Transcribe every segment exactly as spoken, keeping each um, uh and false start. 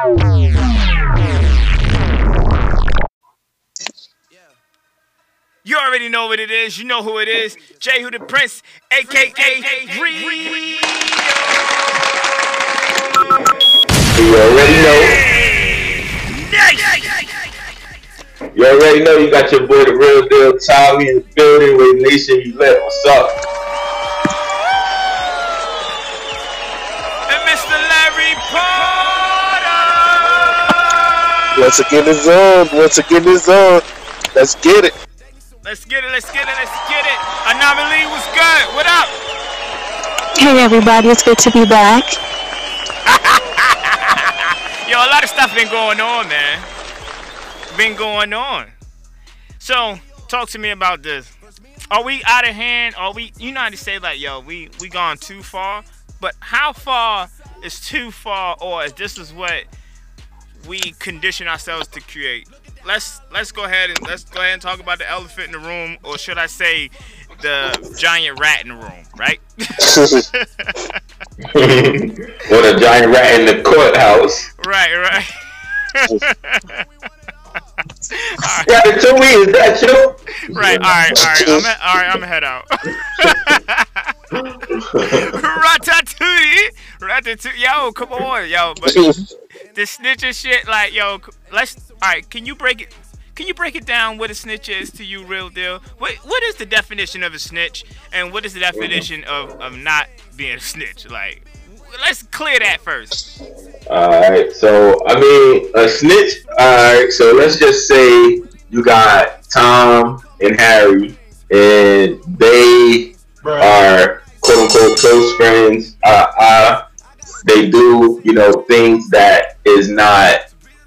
You already know what it is. You know who it is. J Who the Prince, a k a. Rio. You already know. You already know you got your boy, the real deal, Tommy, in the building with Nation You Let. What's up? And Mister Larry Porter. Once again, it's on. Once again, it's on. Let's get it. Let's get it, let's get it, let's get it. Anomaly was good. What up? Hey everybody, it's good to be back. Yo, a lot of stuff been going on, man. Been going on. So, talk to me about this. Are we out of hand? Are we, you know how to say like, yo, we, we gone too far? But how far is too far, or is this is what we condition ourselves to create? Let's let's go ahead and let's go ahead and talk about the elephant in the room, or should I say, the giant rat in the room, right? What a giant rat in the courthouse. Right, right. Right. Ratatouille, is that you? Right, all right, all right. I'm all right. I'm gonna head out. Ratatouille, ratatouille. Yo, come on, yo. But the snitching shit, like, yo, let's. All right, can you break it? Can you break it down what a snitch is to you, real deal? What What is the definition of a snitch, and what is the definition of, of not being a snitch? Like, let's clear that first. Alright, so, I mean, a snitch, alright, so let's just say you got Tom and Harry, and they are, quote-unquote, close friends. Uh, uh, they do, you know, things that is not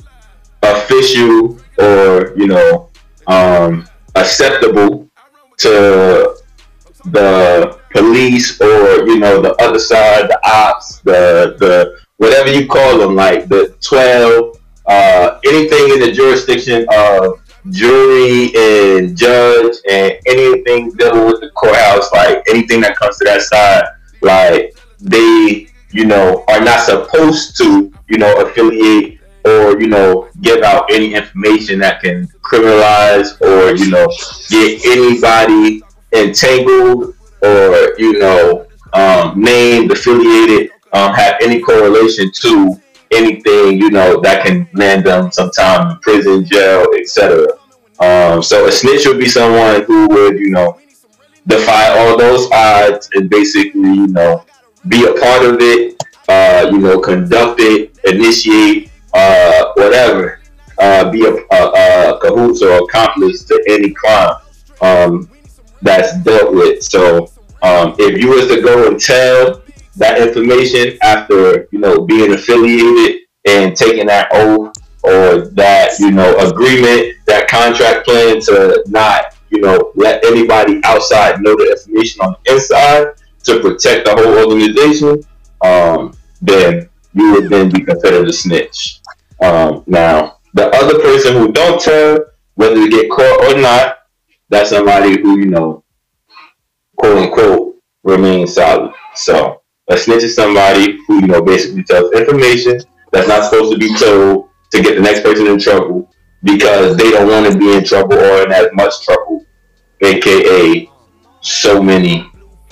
official or, you know, um, acceptable to the police or, you know, the other side, the ops, the the whatever you call them, like the twelve, uh, anything in the jurisdiction of jury and judge and anything dealing with the courthouse, like anything that comes to that side, like they, you know, are not supposed to, you know, affiliate or, you know, give out any information that can criminalize or, you know, get anybody entangled or, you know, um, named, affiliated, um, have any correlation to anything, you know, that can land them sometime in prison, jail, et cetera. Um, so a snitch would be someone who would, you know, defy all those odds and basically, you know, be a part of it, uh, you know, conduct it, initiate, uh, whatever, uh, be a, a, a cahoots or accomplice to any crime um, that's dealt with. So um, if you was to go and tell that information after, you know, being affiliated and taking that oath or that, you know, agreement, that contract plan to not, you know, let anybody outside know the information on the inside to protect the whole organization, um, then you would then be considered a snitch. Um, now, the other person who don't tell, whether they get caught or not, that's somebody who, you know, quote unquote, remains solid. So a snitch is somebody who, you know, basically tells information that's not supposed to be told to get the next person in trouble because they don't want to be in trouble or in as much trouble, aka so many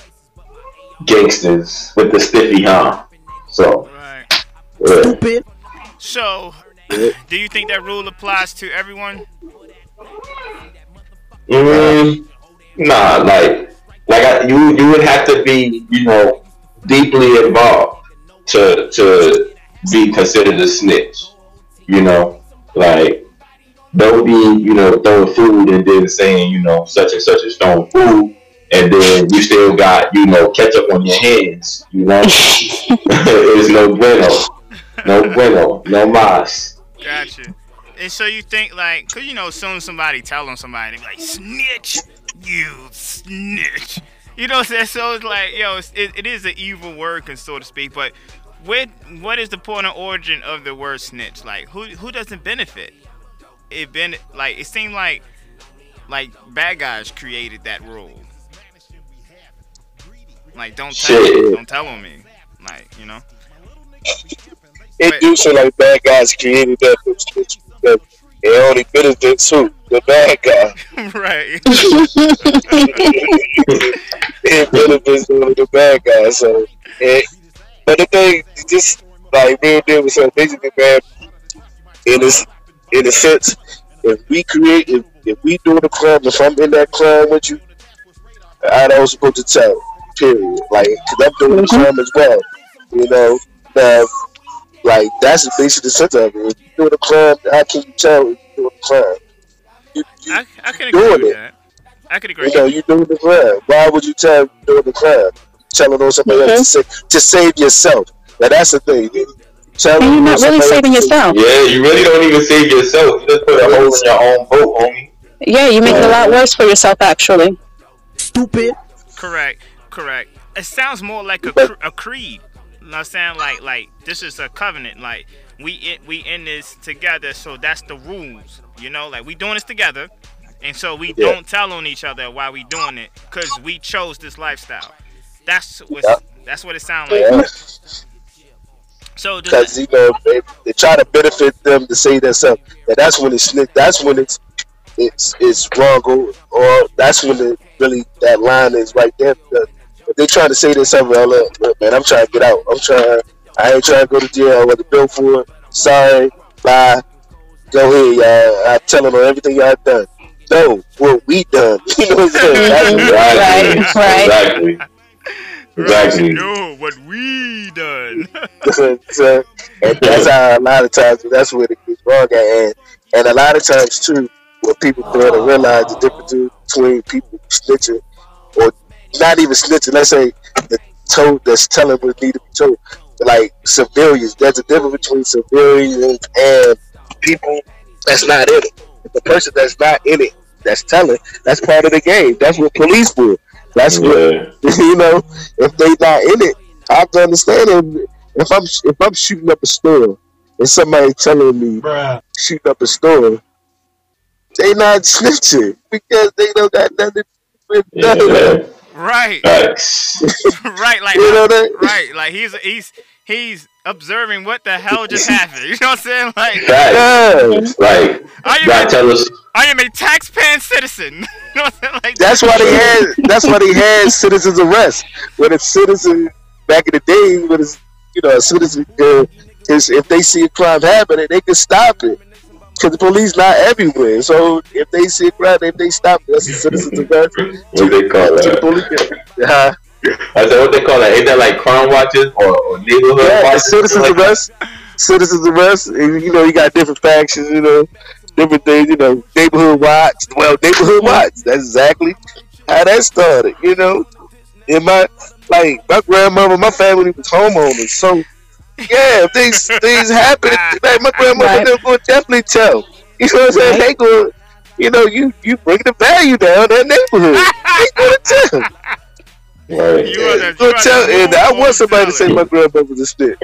gangsters with the stiffy huh? So, Right. yeah. Stupid. So, do you think that rule applies to everyone? Mm, nah, like, like I, you, you would have to be, you know, deeply involved to to be considered a snitch. You know, like, don't be, you know, throwing food and then saying, you know, such and such is throwing food, and then you still got, you know, ketchup on your hands. You know, it's no bueno, no bueno, no mas. Gotcha. And so you think, like, cause you know, as soon as somebody tell on somebody, they be like, snitch, you snitch. You know what I'm saying? So it's like, yo, it's, it, it is an evil word, so to speak. But what what is the point of origin of the word snitch? Like, who who doesn't benefit? It been like it seemed like like bad guys created that rule. Like, don't tell, Shit. don't tell on me. Like, you know. it But do seem like bad guys created that bitch because it only benefits who? The bad guy. right. It benefits only the bad guy. So, it, but the thing, just like real deal was so basically, man, in this, in a sense, if we create, if, if we do the club, if I'm in that club with you, I don't supposed to tell. Period. Like, cause I'm doing the crime as well. You know, now, like that's basically the center of it. If you doing the crime, how can you tell if you doing the crime? You, you, I, I can you agree doing with it. that. I can agree. You know, you doing the crime. Why would you tell you doing the crime? Telling on somebody Mhm. else to, say, to save yourself. Now that's the thing. Telling And you're on not really somebody saving else to- yourself. Yeah, you really don't even save yourself. You just put a hole in your own boat, homie. Yeah, you make it a lot worse for yourself, actually. Stupid. Correct. Correct. It sounds more like a, cr- a creed. You know what I'm saying? Like, like this is a covenant. Like we in, we in this together, so that's the rules. You know, like we doing this together, and so we Yeah. don't tell on each other while we doing it, cause we chose this lifestyle. That's what Yeah. that's what it sounds like. Yeah. So does Because it, you know they, they try to benefit them to say themselves. And that's when it's snick. That's when it's it's it's wrong, or, or that's when it really that line is right there. Because if they trying to say themselves, well, look, look, man, I'm trying to get out. I'm trying. I ain't trying to go to jail. I want to bill for it. Sorry, bye. Go ahead, y'all. I tell them on everything y'all done. No, what we done. You know what I'm saying? That's Exactly. Right, Exactly. Exactly. no, what we done. so, so, and that's how a lot of times that's where it gets wrong at, and and a lot of times too, what people fail to realize the difference between people snitching or not even snitching. Let's say the told that's telling what need to be told, like civilians. There's a difference between civilians and people that's not in it. The person that's not in it, that's telling, that's part of the game. That's what police do. That's what Yeah. you know. If they not in it, I have to understand it. If I'm if I'm shooting up a store and somebody telling me shooting up a store, they not snitching because they don't got nothing with nothing. Yeah. Right. Facts. Right. Like You know that? right. Like he's he's he's observing what the hell just happened. You know what I'm saying? Like Facts. Yeah. Like, I you gotta am a, tell us. I am a tax-paying citizen. You know what I'm saying? Like That's why they had. That's why they had citizens arrest. When a citizen back in the day, when it's you know a citizen uh, is if they see a crime happening, they can stop it because the police not everywhere. So if they see a crime, if they stop it, that's a citizen's arrest. What they call To the that? police. Uh, I said, what they call that? Ain't that like crime watches or, or neighborhood yeah, watches? it's citizens Like, arrest. Citizens arrest. And, you know, you got different factions. You know, different things. You know, neighborhood watch. Well, neighborhood watch. That's exactly how that started. You know, in my like my grandmother, my family was homeowners. So yeah, if things things happen, like my grandmother, Right. they're gonna definitely tell. You know what I'm saying? They go. You know, you you bring the value down that neighborhood. They gonna tell. right. You are the, Go you are tell, the and I rule want somebody to teller. say my grandmother was a snitch.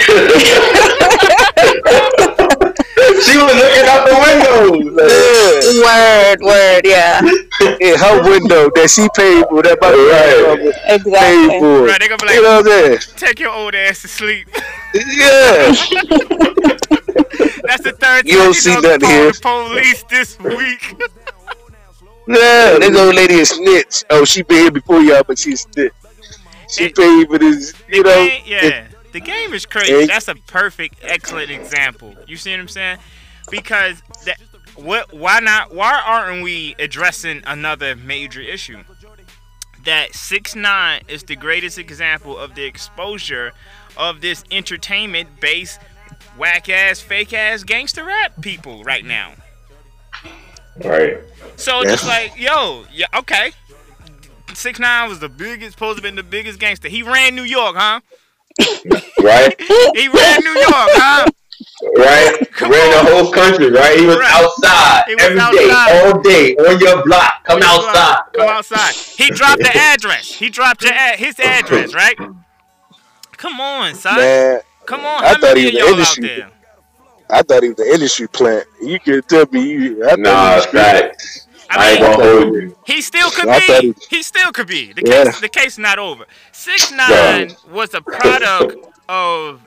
She was looking out the window. Like, Word, word, yeah. In her window that she paid for, that my grandmother paid Exactly. for. Right, they gonna be like, You know what I'm saying? take your old ass to sleep. Yeah. That's the third time You don't see done nothing called here. the police this week. Yeah, this old lady is snitch. Oh, she been here before y'all, but she's snitch. She It- paid for this, The you know. game, yeah, the game is crazy. it- That's a perfect, excellent example. You see what I'm saying? Because that, what? Why not? Why aren't we addressing another major issue? That six nine is the greatest example of the exposure of this entertainment-based, whack-ass, fake-ass gangster rap people right now. right. So Yeah. just like, yo, yeah, okay. six nine was the biggest, supposed to be the biggest gangster. He ran New York, huh? Right. He ran New York, huh? Right. Come Ran the whole country. Right. He was Right. outside He was every day, outside. all day, on your block. Come outside. Come outside. He dropped the address. He dropped your ad- his address, right? Come on, son. Man, Come on. I How thought many he of was y'all out industry. there? I thought he was an industry plant. You could tell me. You, I thought Nah, he was facts. I I ain't mean, gonna hold you. he still could I thought be. he- He still could be. The Yeah. case, the case not over. Six nine was a product of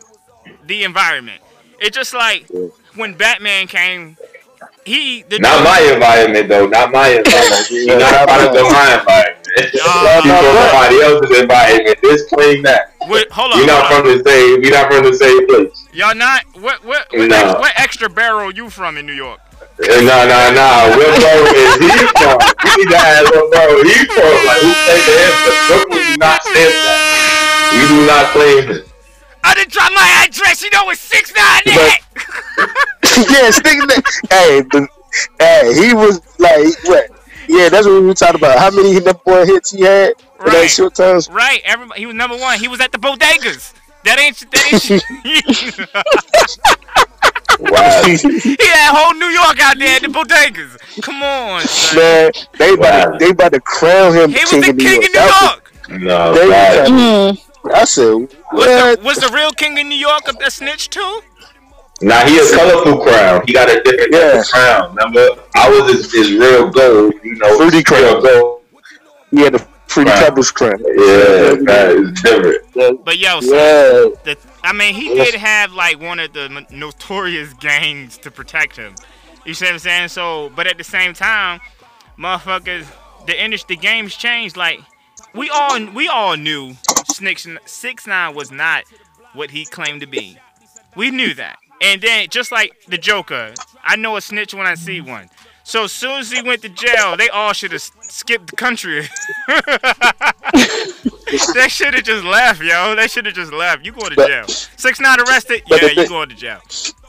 the environment. It's just like when Batman came. He the not my environment though. Not my environment. You're not a product of my environment. Uh, you from somebody else's environment. Disclaim that. Wait, hold on. You're not hold from on. the same. You're not from the same place. Y'all not. What what what, No. ex, what extra barrel you from in New York? No, no, no. Where bro is he from? You need to ask what bro he from. Like who claimed the answer? Brooklyn do not stand that. We do not claim it. I didn't drop my address. You know it's six nine eight. Yeah, sticking that. Hey, but, hey, he was like, what? Yeah, that's what we were talking about. How many number one hits he had in that Right. short time? Right. Everybody. He was number one. He was at the bodegas. That ain't. That ain't. Wow. He had whole New York out there at the bodegas. Come on, son. Man, they about, Wow. to, they about to crown him He was king the of New king York. of New That York. No, They- right. Mm. Was, I said, Was what? the, was the real king of New York a snitch too? Now he a colorful crown. He got a different type Yeah. of crown. Remember, I was his, his real gold. You know, Fruity real crown. gold. He had the Fruity Crown. Pebbles crown. Yeah, that is different. But yo, son, Yeah. the, I mean, he did have like one of the m- notorious gangs to protect him. You see what I'm saying? So, but at the same time, motherfuckers, the industry, the game's changed. Like we all, we all knew six nine was not what he claimed to be. We knew that. And then, just like the Joker, I know a snitch when I see one. So as soon as he went to jail, they all should have skipped the country. They should have just left, yo. They should have just left. You going to But- jail. six nine arrested? but Yeah, the you thing- going to jail.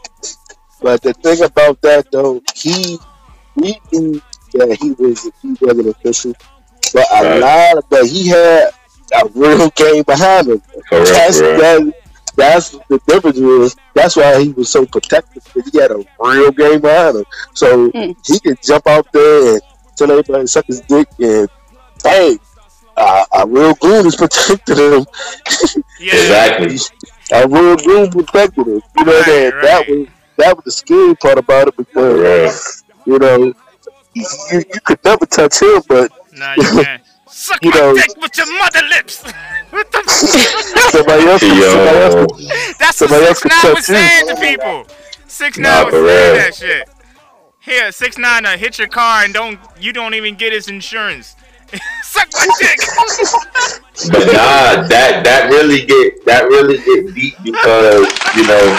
But the thing about that though, he we knew that he was he wasn't official, but a Right. lot of, but he had a real game behind him. Correct, That's correct. that, that's the difference was that's why he was so protected because he had a real game behind him. So Mm. he could jump out there and tell everybody to suck his dick and bang. Uh, a real goon is protecting him. Yeah. Exactly. A real goon protected him. You know Right, that right. that was that was the scary part about it because Correct. you know you, you, you could never touch him, but Nah, you can't. Suck You my know- dick with your mother lips. What the f- somebody else, somebody else, Yo. could- That's what Somebody else six could nine touch was you. saying to people. six nine Nah, was for saying real. that shit. Here, six nine uh, hit your car and don't you don't even get his insurance. Suck my dick. But nah, that that really get that really get deep because you know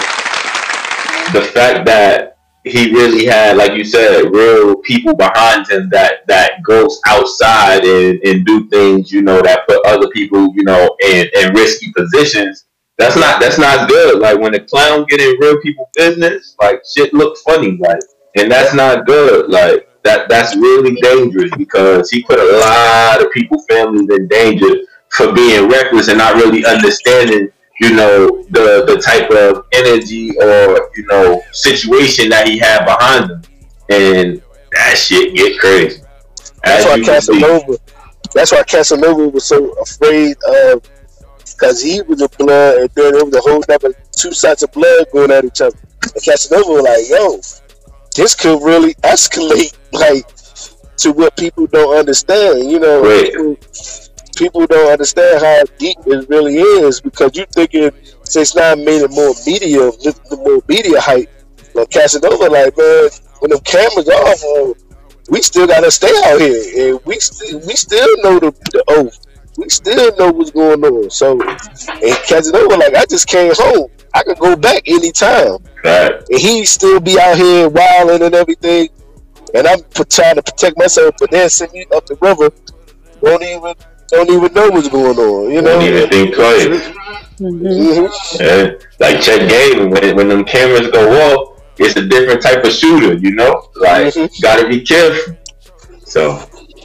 the fact that he really had, like you said, real people behind him that that goes outside and, and do things, you know, that put other people, you know, in, in risky positions. That's not that's not good. Like when the clown get in real people business, like shit look funny, like, and that's not good. Like that that's really dangerous because he put a lot of people, families in danger for being reckless and not really understanding, you know, the the type of energy or, you know, situation that he had behind him, and that shit get crazy. that's As why you can see. Casanova. That's why Casanova was so afraid of because he was a blood, and then there was a whole other two sides of blood going at each other. And Casanova was like, "Yo, this could really escalate, like to what people don't understand." You know, Right. people, people don't understand how deep it really is because you thinking six nine made it more media, the more media hype. But Casanova, like, man, when the cameras off, uh, we still gotta stay out here, and we still we still know the, the oath. We still know what's going on. So, and Casanova, like, I just came home. I could go back anytime, Right. and he still be out here wilding and everything. And I'm p- trying to protect myself, but then send me up the river. Don't even don't even know what's going on. You know. Don't even think twice. Mhm. Mhm. Yeah. Like check game when when them cameras go off, it's a different type of shooter, you know. Like Mhm. gotta be careful. So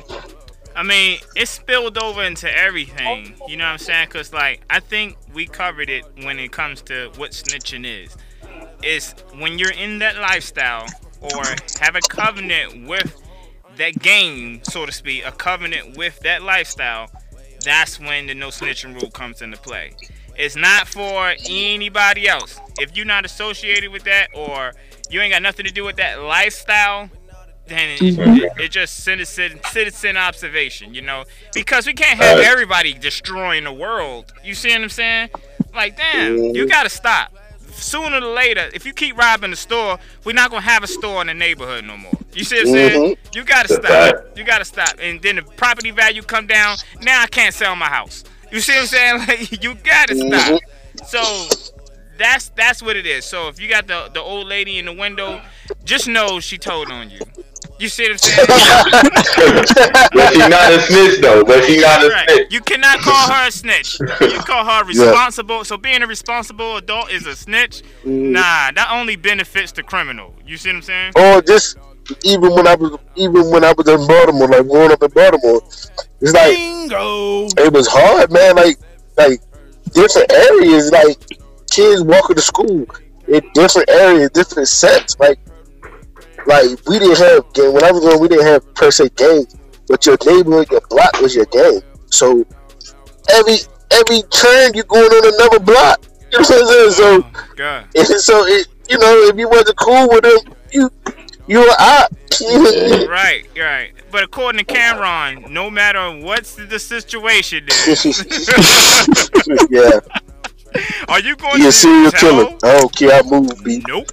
I mean, it spilled over into everything. You know what I'm saying? Because, like, I think we covered it when it comes to what snitching is. It's when you're in that lifestyle or have a covenant with that game, so to speak, a covenant with that lifestyle, that's when the no snitching rule comes into play. It's not for anybody else. If you're not associated with that or you ain't got nothing to do with that lifestyle, then it, it, it just citizen citizen observation, you know, because we can't have Right. everybody destroying the world. You see what I'm saying? Like, damn, you gotta stop. sooner or later, if you keep robbing the store, we're not gonna have a store in the neighborhood no more. You see what I'm saying? Mm-hmm. You gotta stop. You gotta stop. And then the property value come down. Now I can't sell my house. You see what I'm saying? Like, you gotta stop. Mm-hmm. So that's that's what it is. So if you got the the old lady in the window, just know she told on you. You see what I'm saying? But she's not a snitch though. But she's not a right. snitch. You cannot call her a snitch. You call her responsible. Yeah. So being a responsible adult is a snitch. Mm. Nah, that only benefits the criminal. You see what I'm saying? Or just even when I was even when I was in Baltimore, like growing up in Baltimore, it's like Bingo. It was hard, man. Like like different areas, like kids walking to school in different areas, different sets, like. Like, we didn't have, when I was growing, we didn't have per se gangs, but your neighborhood, your block was your gang. So, every every turn, you're going on another block. You know what I'm saying? So, oh, God. And so it, you know, if you wasn't cool with them, you, you were out. Right, right. But according to Cameron, no matter what's the situation is. Yeah. Are you going You're to a serial killer. I don't care how move be. Nope.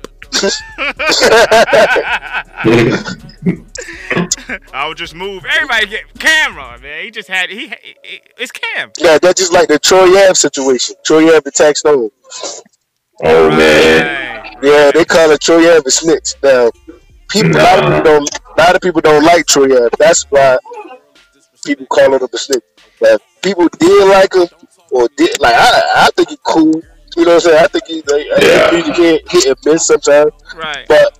I'll just move. Everybody get Cameron, man. He just had he, he it's Cam. Yeah, that's just like the Troy Ave situation. Troy Ave attack Stone. Oh man. Right. Yeah, they call it Troy Ave a snitch. Now, people, nah. a lot of people don't, a lot of people don't like Troy Ave. That's why people call him a snitch. But people did like him, or did like I, I think he's cool. You know what I'm saying? I think he, like, yeah. I think he can hit and miss sometimes. Right. But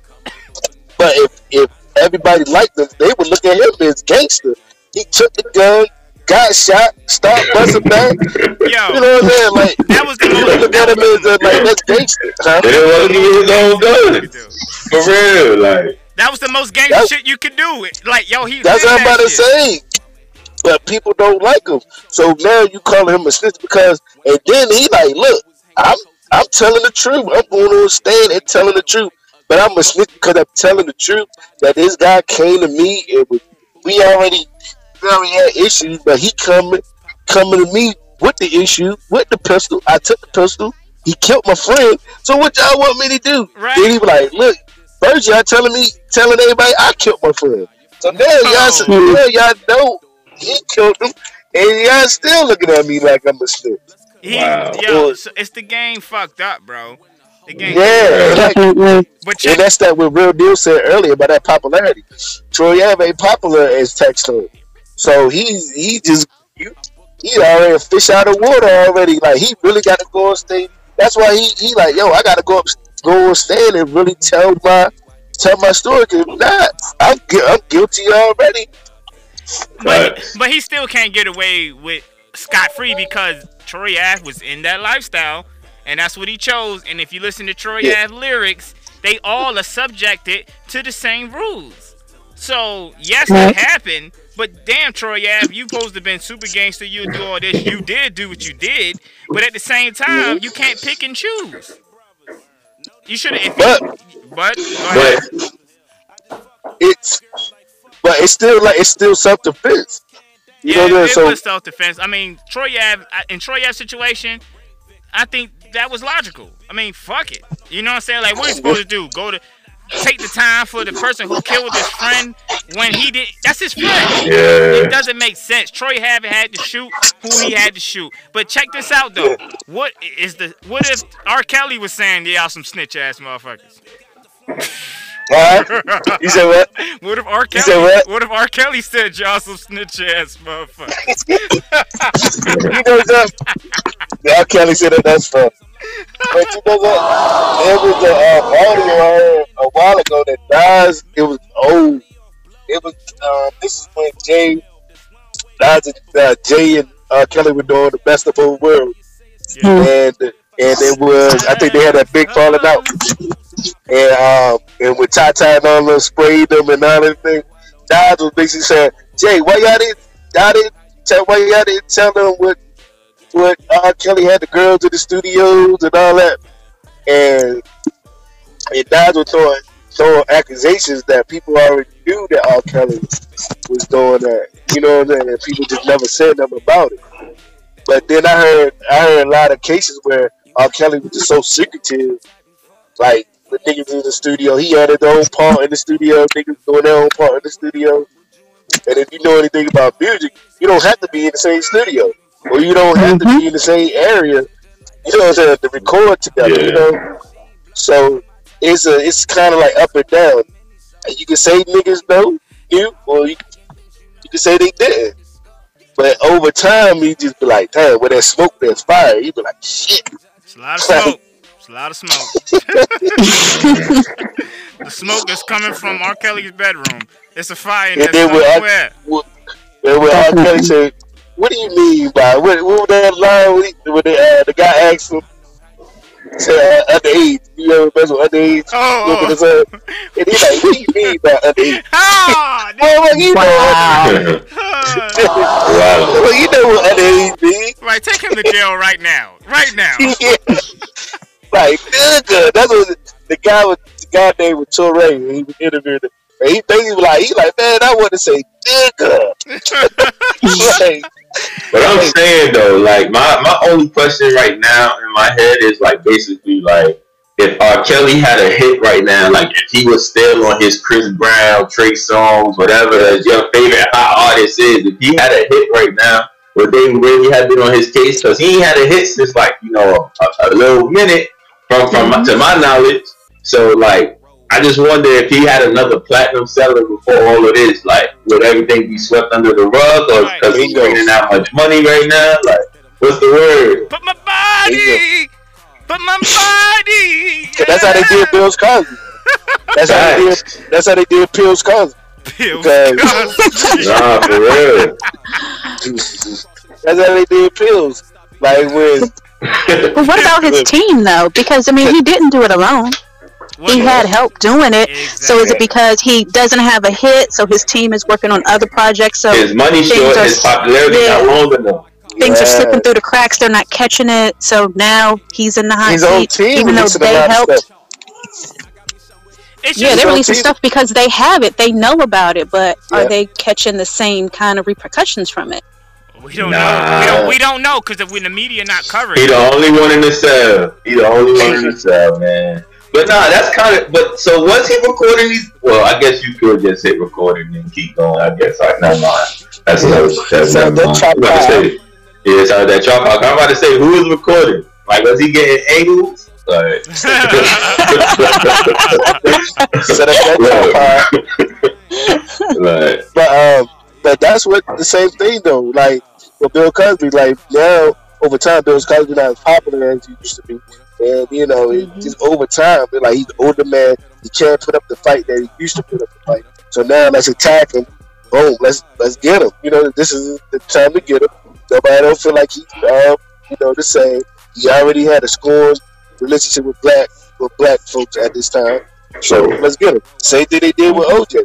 but if if everybody liked him, they would look at him as gangster. He took the gun, got shot, stopped busting back. Yo, you know what I'm saying? Like that was the most. Look at him as uh, like that's gangster. Huh? They didn't want to give his own gun. For real, like that was the most gangster shit you could do. Like yo, he. That's what I'm about to say. But people don't like him, so now you calling him a snitch because, and then he like, look, I'm I'm telling the truth. I'm going on stand and telling the truth, but I'm a snitch because I'm telling the truth. That this guy came to me, and was, we already we already had issues, but he coming coming to me with the issue, with the pistol. I took the pistol. He killed my friend. So what y'all want me to do? Right. Then he was like, look, first y'all telling me, telling everybody I killed my friend. So now y'all, oh. now y'all know. He killed him, and y'all still looking at me like I'm a snitch. He, wow. Yo, so it's the game fucked up, bro. The game. Yeah, definitely. But check- and that's that what Real Deal said earlier about that popularity. Troy Ave ain't popular as Textone, so he's he just you, he already a fish out of water already. Like he really got to go on stage. That's why he he like yo, I got to go up, go on stage and really tell my tell my story. Cause nah, I'm I'm guilty already. But he, but he still can't get away with scot-free because Troy Ave was in that lifestyle, and that's what he chose. And if you listen to Troy yeah. Ave lyrics, they all are subjected to the same rules. So yes, it happened, but damn, Troy Ave, you supposed to have been super gangster. You do all this. You did do what you did, but at the same time, you can't pick and choose. You should have. But but go ahead. But it's. But it's still like it's still self-defense. You yeah, know it so, was self-defense. I mean, Troy Ave in Troy Ave's situation, I think that was logical. I mean, fuck it. You know what I'm saying? Like, what are you supposed to do? Go to take the time for the person who killed his friend when he did. That's his friend. Yeah. It doesn't make sense. Troy Ave had to shoot who he had to shoot. But check this out though. What is the? What if R. Kelly was saying y'all some snitch ass motherfuckers? What? You said what? What if R. Kelly? You said what? What if R. Kelly said y'all some snitch ass motherfuckers? You know what? Yeah, R. Kelly said that. That's fun. But you know what? There was a uh, audio I heard a while ago that dies. It was old. It was. Uh, this is when Jay, Nas, uh, Jay and R. Kelly were doing the best of both worlds, yeah. and and it was. I think they had that big falling out. And um, and with Tata and all them sprayed them and all that thing, Nas was basically saying, "Jay, why y'all didn't, y'all didn't tell, why y'all didn't tell them what, what R. Kelly had the girls in the studios and all that?" And and Nas was throwing, throwing accusations that people already knew that R. Kelly was doing that. You know what I'm saying? And people just never said nothing about it. But then I heard, I heard a lot of cases where R. Kelly was just so secretive. Like the niggas in the studio, he had his own part in the studio. Niggas doing their own part in the studio. And if you know anything about music, you don't have to be in the same studio, or you don't have Mm-hmm. to be in the same area. You know what I'm saying? To record together. Yeah. You know, so it's a it's kind of like up and down. You can say niggas know you, or you, you can say they didn't. But over time, you just be like, damn, where there's smoke, there's fire. You be like, shit. It's a lot of smoke. It's a lot of smoke. The smoke that's coming from R. Kelly's bedroom. It's a fire And that's then with R. somewhere. with- and when R. Kelly said, what do you mean by, what, what was that line when, he, when the, uh, the guy asked him, said, uh, underage, you ever mess with underage? Oh, Look at oh. his, uh, and he's like, what do you mean by underage? Ah, Well, well, you know, Wow. Wow. well, you know what underage means. Right, take him to jail right now. Right now. Yeah. Like, nigga, that's what the guy was, the guy named was Torre, and he was interviewing him. And he basically was like, he like, man, I want to say nigga. Like, But I'm saying though, like my, my only question right now in my head is like basically like if R. Kelly had a hit right now, like if he was still on his Chris Brown, Trey Songz, whatever that your favorite hot artist is, if he had a hit right now, would they really have been on his case? Because he ain't had a hit since like, you know, a, a little minute from from my, to my knowledge. So like I just wonder if he had another platinum seller before all of this, like would everything be swept under the rug, or because he's bringing out much money right now? Like, what's the word? Put my body. Put my body. cause that's how they did Bill's Cosby. That's how they did. That's how they did Bill's Cosby. Bill Because- Cosby. Nah, for real. That's how they did Pills. Like when But what about his team though? Because I mean, he didn't do it alone. What- He had help doing it. So is it Exactly. because he doesn't have a hit, so his team is working on other projects? So His money things short, are- his popularity yeah. not long enough. things are Yeah. slipping through the cracks. They're not catching it. So now he's in the hot his own seat, team even though releasing a they lot of helped. stuff. It's Yeah, just they're own releasing team. stuff because they have it. They know about it, but Yeah. are they catching the same kind of repercussions from it? we don't Nah. know. We don't. We don't know because if we the media not covering. He it. the only one in the cell. He the only one in the cell, man. But nah, that's kind of. But so was he recording these? Well, I guess you could just hit recording and keep going. I guess. Like, never mind. That's another. That's So never that mind. chop I'm about to out. say. Yeah, so that chop out. I'm about to say who is recording. Like, was he getting angles? Like, So that's that part. like, But um, but that's what the same thing though. Like with Bill Cosby, like now over time, Bill Cosby not as popular as he used to be, and you know, it Mhm. just over time, but, like he's an older man, he can't put up the fight that he used to put up the fight. So now let's attack him. Boom, let's let's get him. You know, this is the time to get him. Nobody don't feel like he's um, you know, the same. He already had a scorned relationship with black with black folks at this time. So let's get him. Same thing they did with O J.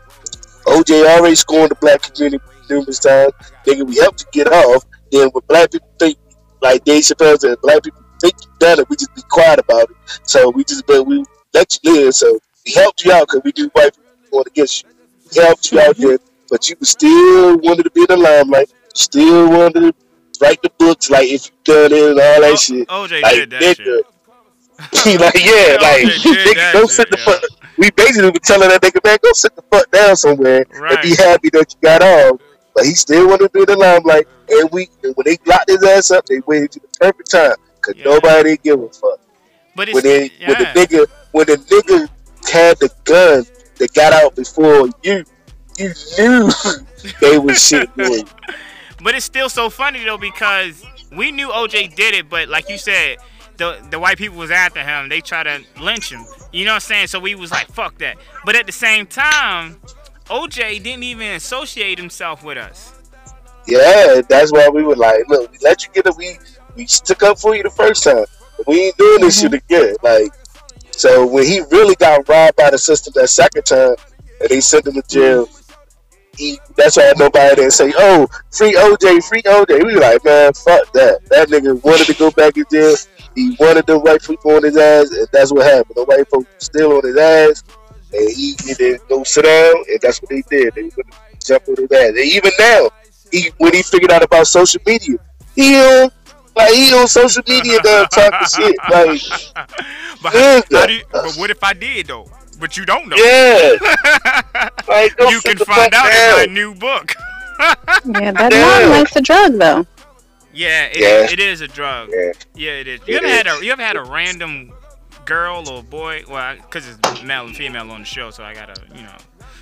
O J already scorned the black community numerous times. Nigga, we helped you get off. Then when black people think, like Dave Chappelle said, black people think you done it, we just be quiet about it. So we just, but we let you live. So we helped you out because we knew white people going against you. We helped you out there, but you still wanted to be in the limelight. Still wanted to write the books, like if you done it and all that O- shit. O J Like, did that nigga. shit. like, yeah, like, O J did nigga, that go shit, sit the yeah. fuck. We basically were telling that nigga, man, go sit the fuck down somewhere and Right. be happy that you got off. But he still wanted to be in the limelight. And we, and when they locked his ass up, they waited to the perfect time because Yeah. nobody give a fuck. But it's When they, when the yeah. nigga, when the nigga had the gun that got out before you, you knew they was shit doing. But it's still so funny though because we knew O J did it, but like you said, the the white people was after him. They tried to lynch him. You know what I'm saying? So we was like, fuck that. But at the same time, O J didn't even associate himself with us. Yeah, that's why we were like, look, we let you get it. We we stuck up for you the first time. We ain't doing this shit again. Like, so when he really got robbed by the system that second time, and they sent him to jail, he, that's why nobody didn't say, oh, free O J, free O J. We were like, man, fuck that. That nigga wanted to go back in jail. He wanted the white people on his ass, and that's what happened. The white folks still on his ass, and he, he didn't go sit down, and that's what they did. They went to jump on his ass. And even now, he when he figured out about social media, he don't Like he on social media now talking shit. Like, but, how, how do you, but what if I did though? But you don't know. Yeah. Like, you can find out down. in my new book. Yeah, that long life's a drug though. Yeah, it, yeah. Is, it is a drug. Yeah, yeah it is. You it ever is. had a you ever had a random girl or boy? Well, because it's male and female on the show, so I gotta you know.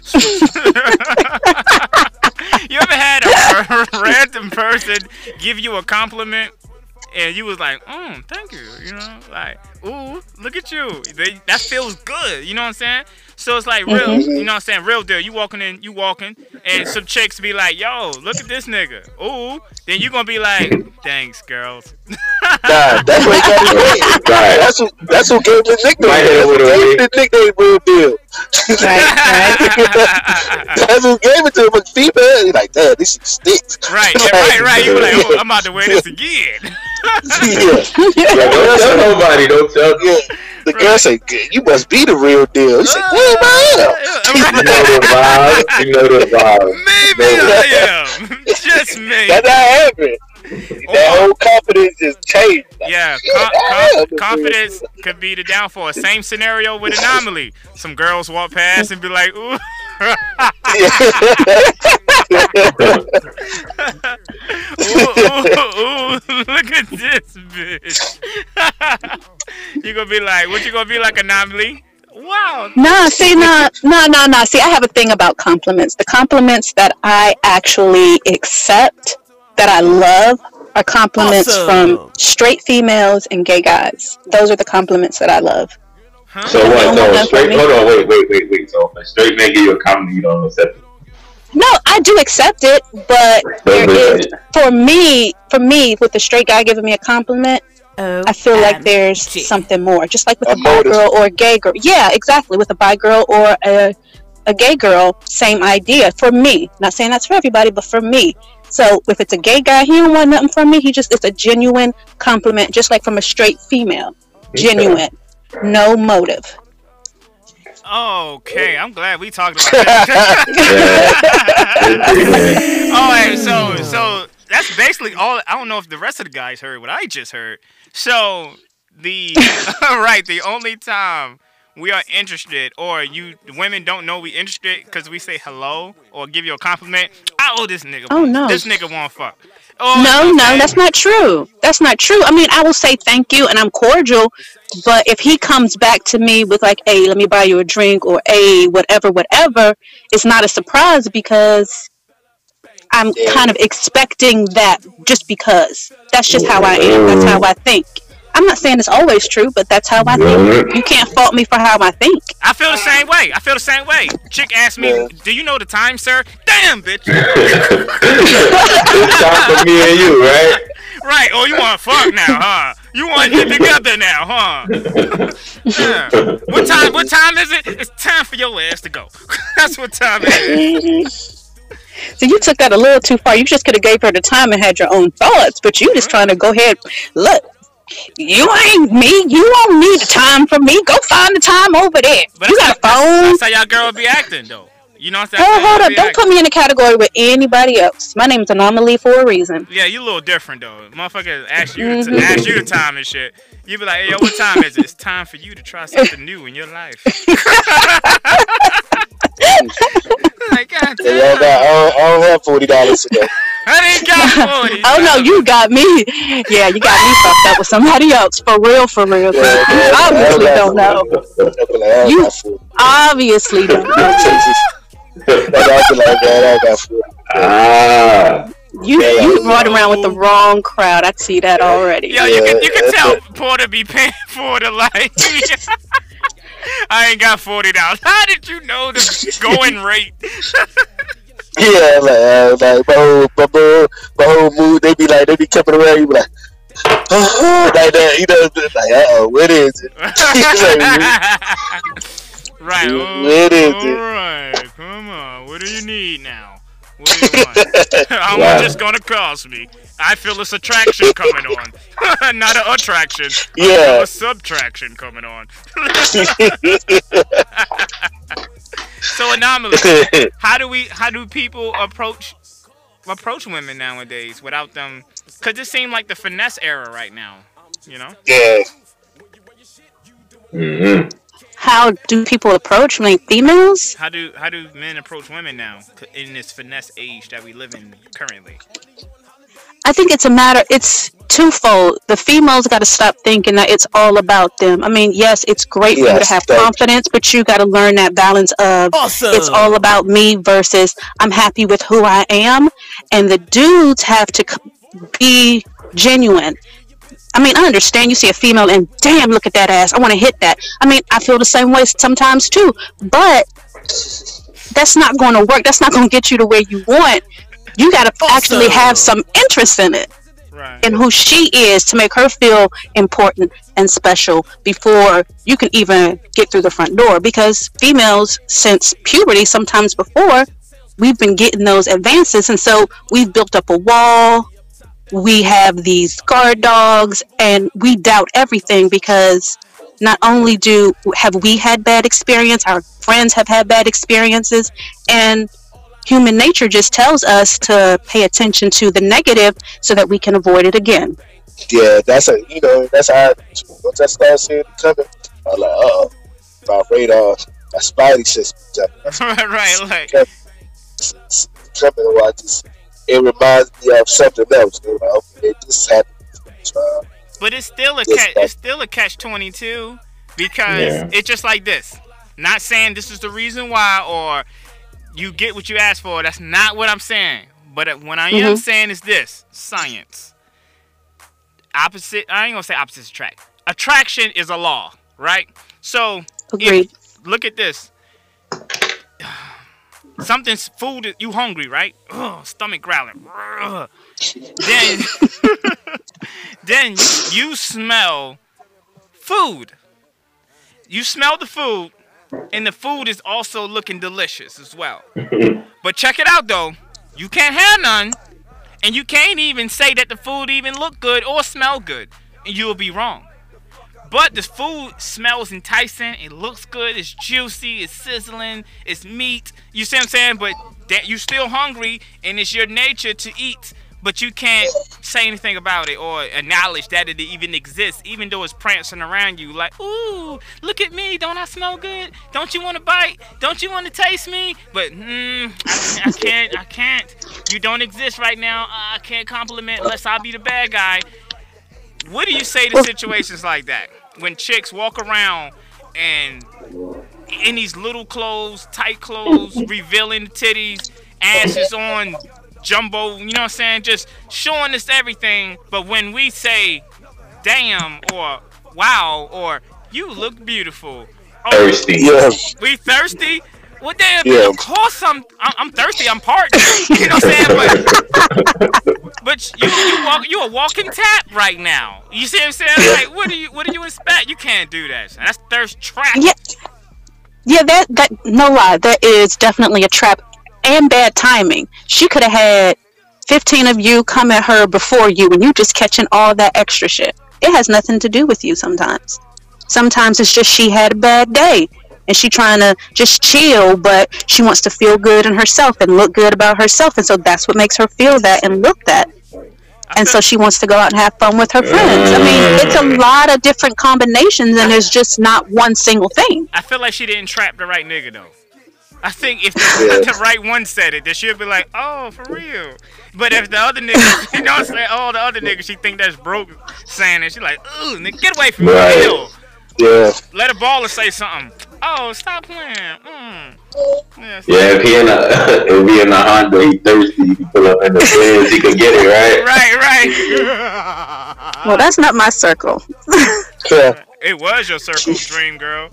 You ever had a, a random person give you a compliment and you was like, mm, thank you, you know, like, ooh, look at you. They, that feels good, you know what I'm saying? So it's like real, mm-hmm. you know what I'm saying? Real deal. You walking in, you walking, and some chicks be like, yo, look at this nigga. Ooh. Then you gonna be like, thanks, girls. Nah, that's what got his name. Right. That's what that's what gave the nickname. That's what gave the nickname Real Deal. Right, right. That's what gave it to him. But female, he's like, damn, this shit sticks. Right, yeah, right, right. You were like, oh, I'm about to wear this again. Yeah. Yeah, don't tell nobody. Don't tell. Yeah. The right. girl say, "You must be the real deal." He said, "Who am I?" You know the vibe. You know the vibe. Maybe I am. Just me. That's how it happened. That whole confidence just changed. Like, yeah, com- com- confidence could be the downfall. Same scenario with Anomaly. Some girls walk past and be like, "Ooh." ooh, ooh, ooh, look at this bitch. You gonna be like, what you gonna be like, Anomaly? Wow. No, see, no, no, no, no. See, I have a thing about compliments. The compliments that I actually accept, that I love, are compliments awesome. from straight females and gay guys. Those are the compliments that I love. Huh? So what? So straight? Hold on, wait, wait, wait, wait. So a straight man give you a compliment, you don't accept it? No, I do accept it, but there is, for me, for me, with the straight guy giving me a compliment, oh, I feel like there's gee. something more. Just like with a bi girl or a gay girl. Yeah, exactly. With a bi girl or a a gay girl, same idea. For me, not saying that's for everybody, but for me. So if it's a gay guy, he don't want nothing from me. He just it's a genuine compliment, just like from a straight female. Genuine, no motive. Okay, I'm glad we talked about that. All right, so so that's basically all. I don't know if the rest of the guys heard what I just heard. So the right, the only time we are interested, or you women don't know we interested because we say hello or give you a compliment. Oh, this nigga. Oh no, this nigga won't fuck. Oh, no, no, that's not true. That's not true. I mean, I will say thank you and I'm cordial, but if he comes back to me with like, hey, let me buy you a drink, or hey, whatever, whatever, it's not a surprise because I'm kind of expecting that just because. That's just how I am. That's how I think. I'm not saying it's always true, but that's how I think. You can't fault me for how I think. I feel the same way. I feel the same way. Chick asked me, do you know the time, sir? Damn, bitch. It's time for me and you, right? Right. Oh, you want to fuck now, huh? You want to get together now, huh? Yeah. What time, what time is it? It's time for your ass to go. That's what time it is. So you took that a little too far. You just could have gave her the time and had your own thoughts, but you just trying to go ahead. Look. You ain't me. You don't need the time from me. Go find the time over there. But you got a phone. That's how y'all girl be acting, though. You know what I'm saying? Hold, hold up. Don't acting. Put me in a category with anybody else. My name's Anomaly for a reason. Yeah, you a little different, though. Motherfuckers ask you, mm-hmm. to, ask you the time and shit. You be like, hey, yo, what time is it? It's time for you to try something new in your life. Like, God damn. Yeah, I, don't, I don't have forty dollars today. I ain't got forty. Oh no, you got me. Yeah, you got me fucked up with somebody else. For real, for real. For real. You obviously don't know. You obviously don't know. Ah. You you run around with the wrong crowd. I see that already. Yo, you can you can tell Porter be paying for the like. I ain't got forty dollars. How did you know the going rate? Yeah, like, uh, like my whole, my whole, my whole mood, they be like, they be coming around, you be like, oh, like that, you know, like, uh oh, what is it? Right, oh, what is all it? right, come on, what do you need now? What do you want? How much it's gonna cost me? I feel a subtraction coming on, not an attraction. Yeah, I feel a subtraction coming on. So Anomaly, how do we? How do people approach approach women nowadays without them, because it seems like the finesse era right now. You know? Yeah. Mm-hmm. How do people approach like females? How do how do men approach women now in this finesse age that we live in currently? I think it's a matter. It's twofold. The females got to stop thinking that it's all about them. I mean, yes, it's great for yes, you to have confidence, but you got to learn that balance of awesome. It's all about me versus I'm happy with who I am. And the dudes have to be genuine. I mean, I understand you see a female and damn, look at that ass. I want to hit that. I mean, I feel the same way sometimes too, but that's not going to work. That's not going to get you to where you want. You got to awesome. Actually have some interest in it, right. In who she is to make her feel important and special before you can even get through the front door. Because females, since puberty, sometimes before, we've been getting those advances. And so we've built up a wall. We have these guard dogs and we doubt everything because not only do have we had bad experience, our friends have had bad experiences, and human nature just tells us to pay attention to the negative so that we can avoid it again. Yeah, that's a you know that's how I, once I start seeing it coming, I'm like, uh, my radar, my spidey system, right, right, like coming. I just it reminds me of something else. You know, okay, this happened. Uh, but it's still a catch. It's still a catch twenty-two because yeah. It's just like this. Not saying this is the reason why or you get what you ask for. That's not what I'm saying. But what I am mm-hmm. saying is this: science. Opposite. I ain't gonna say opposites attract. Attraction is a law, right? So, agreed. If, look at this. Something's food. You hungry, right? Ugh, stomach growling. Ugh. Then, then you, you smell food. You smell the food. And the food is also looking delicious as well. But check it out, though. You can't have none. And you can't even say that the food even look good or smell good. And you'll be wrong. But the food smells enticing. It looks good. It's juicy. It's sizzling. It's meat. You see what I'm saying? But that you're still hungry. And it's your nature to eat. But you can't say anything about it or acknowledge that it even exists, even though it's prancing around you like, ooh, look at me. Don't I smell good? Don't you want to bite? Don't you want to taste me? But mm, I, I can't. I can't. You don't exist right now. I can't compliment unless I be the bad guy. What do you say to situations like that? When chicks walk around and in these little clothes, tight clothes, revealing the titties, ass is on jumbo, you know what I'm saying? Just showing us everything. But when we say, damn, or wow, or you look beautiful. Oh, thirsty. Yeah. We thirsty? Well, damn, yeah. Of course I'm, I'm, I'm thirsty. I'm parched. You know what I'm saying? But, but you, you, walk, you a walking tap right now. You see what I'm saying? Like, what do you, what do you expect? You can't do that. That's thirst trap. Yeah, yeah. That, that, no lie, that is definitely a trap. And bad timing. She could have had fifteen of you come at her before you and you just catching all that extra shit. It has nothing to do with you sometimes. Sometimes it's just she had a bad day and she trying to just chill, but she wants to feel good in herself and look good about herself. And so that's what makes her feel that and look that. And so she wants to go out and have fun with her friends. I mean, it's a lot of different combinations and there's just not one single thing. I feel like she didn't trap the right nigga though. I think if the, the right one said it, then she'll be like, oh, for real. But if the other nigga, you know what I'm saying? Oh, the other nigga, she think that's broke saying it. She like, ooh, nigga, get away from right. me. Yeah. Let a baller say something. Oh, stop playing. Mm. Yeah, yeah, if he in a, if he in a Honda, he thirsty, he can pull up in the Benz, he can get it, right? Right, right. Well, that's not my circle. It was your circle's dream, girl.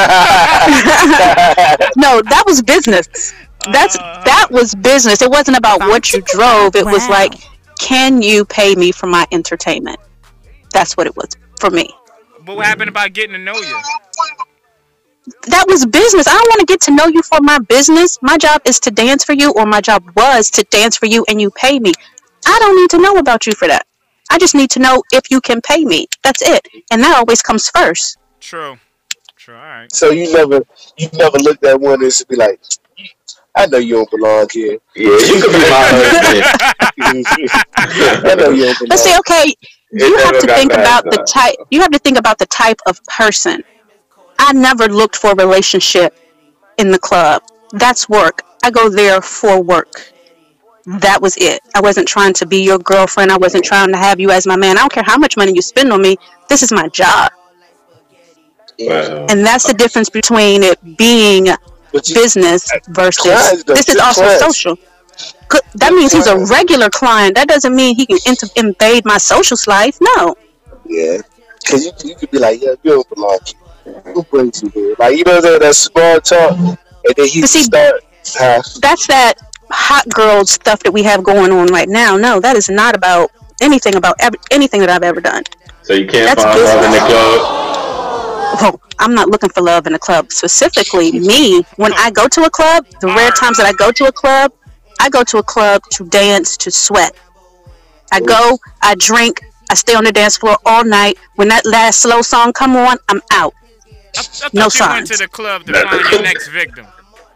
No, that was business. That's uh, that was business. It wasn't about what you drove. It wow. was like, can you pay me for my entertainment? That's what it was for me. But what happened about getting to know you? That was business. I don't want to get to know you for my business. My job is to dance for you, or my job was to dance for you and you pay me. I don't need to know about you for that. I just need to know if you can pay me. That's it. And that always comes first. True. True. All right. So you never you never looked at one and be like, I know you don't belong here. Yeah, you could be my husband. I know you don't belong. But see, okay, you have to think about the type. You have to think about the type of person. I never looked for a relationship in the club. That's work. I go there for work. That was it. I wasn't trying to be your girlfriend. I wasn't trying to have you as my man. I don't care how much money you spend on me. This is my job. Wow. And that's the difference between it being business versus this is also class. social. That means he's a regular client. That doesn't mean he can inter- invade my social life. No. Yeah. Because you, you could be like, yeah, you don't belong here. Who brings you here? Like, you know, that, that small talk. And then he see, start. Uh, that's that hot girl stuff that we have going on right now. No, that is not about anything about ev- anything that I've ever done. So you can't That's find business. love in the club? Oh, I'm not looking for love in a club. Specifically, me, when I go to a club, the rare times that I go to a club, I go to a club to dance, to sweat. I go, I drink, I stay on the dance floor all night. When that last slow song come on, I'm out. I, I thought No you signs. went to the club to find your next victim.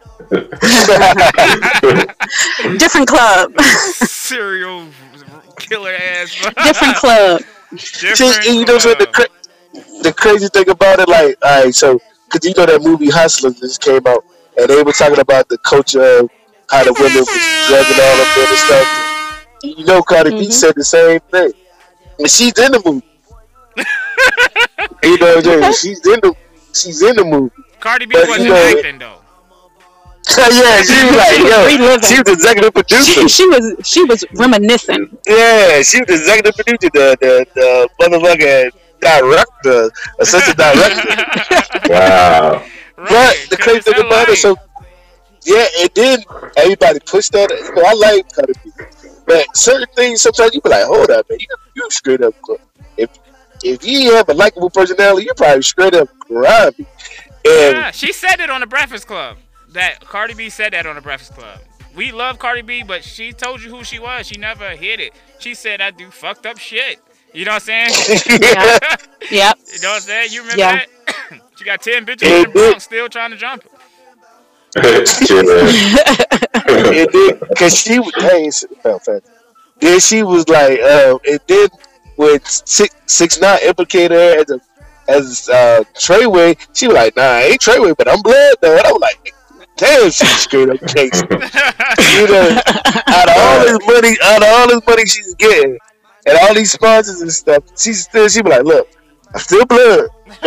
Different club. Serial killer ass. Different club. Different See, you know what I'm saying? The, club. cra- the crazy thing about it, like, all right, so, because you know that movie Hustlers just came out, and they were talking about the culture of how the women was drugging all of that and stuff. You know, Cardi B Mhm. said the same thing. And she's in the movie. You know what I'm saying? She's in the, she's in the movie. Cardi B But, wasn't you know, acting though. Yeah, she was like, yo, Reliving. she was the executive producer. She, she was she was reminiscing. Yeah, she was the executive producer, the the, the motherfucking director, assistant director. Wow. But the crazy thing about it, so yeah, and then everybody pushed that. You know, I like Cardi B, but certain things sometimes you be like, hold up, man, you you straight up. If if you have a likable personality, you're probably straight up grimy. And Yeah, she said it on the Breakfast Club. That Cardi B said that on the Breakfast Club. We love Cardi B, but she told you who she was. She never hid it. She said I do fucked up shit. You know what I'm saying? Yeah. Yep. You know what I'm saying? You remember Yeah. that? She got ten bitches in the Bronx still trying to jump her. and then, cause she was, hey, it's felt fantastic. Then she was like, uh, and then when six six nine implicated her as a as uh, Treyway, she was like, nah, I ain't Treyway, but I'm blood though. And I was like, damn, she's straight up gangster. You know, out of all this money, out of all this money she's getting, and all these sponsors and stuff, she's still, she be like, look, I'm still blood.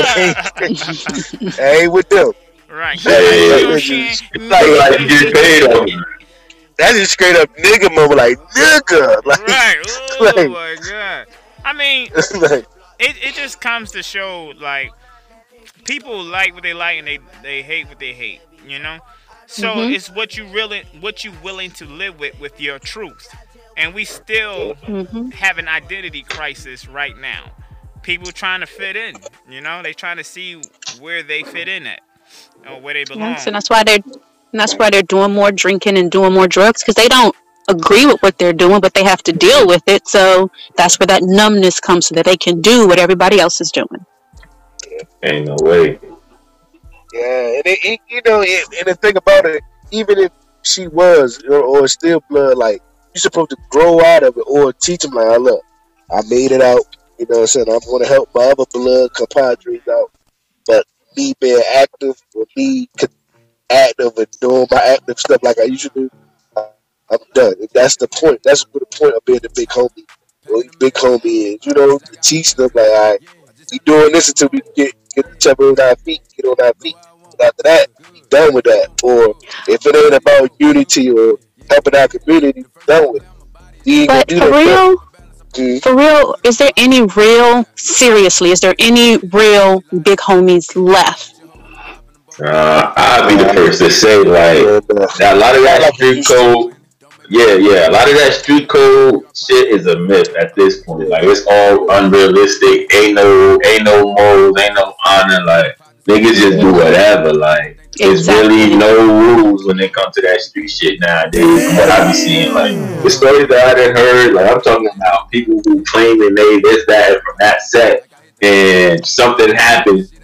I ain't with them. Right. Hey, You know, it's she- just- Like, like you get paid off it. That's just straight up nigga move, like nigga, like, Right. Oh like, my god. I mean, like, it, it just comes to show like people like what they like and they, they hate what they hate, you know? So Mhm. it's what you really what you willing to live with with your truth. And we still Mhm. have an identity crisis right now. People trying to fit in, you know? They trying to see where they fit in at or where they belong. Yes, and that's why they're and that's why they're doing more drinking and doing more drugs because they don't agree with what they're doing, but they have to deal with it. So that's where that numbness comes, so that they can do what everybody else is doing. Ain't no way. yeah, and it, it, you know, and, and the thing about it, even if she was or, or still blood, like you're supposed to grow out of it or teach them like, oh, look, I made it out. You know what I'm saying? I'm going to help my other blood compadres out, but me being active or me con- active and doing my active stuff like I used to do, I- I'm done. And that's the point. That's what the point of being the big homie. Or big homie is, you know, to teach them like, all right, we doing this until we get get each other on our feet, get on our feet. And after that, we done with that. Or if it ain't about unity or helping our community, we done with it. We ain't gonna But do for that. real, Mhm. for real, is there any real, seriously, is there any real big homies left? Uh, I'll be the first to say, like, that a lot of that street code, yeah, yeah, a lot of that street code shit is a myth at this point. Like, it's all unrealistic. Ain't no, ain't no morals, ain't no honor. Like, niggas just do whatever. Like, there's Exactly. really no rules when it comes to that street shit nowadays. From what I be seeing, like, the stories that I done heard, like, I'm talking about people who claim they made this, that, and from that set, and something happens.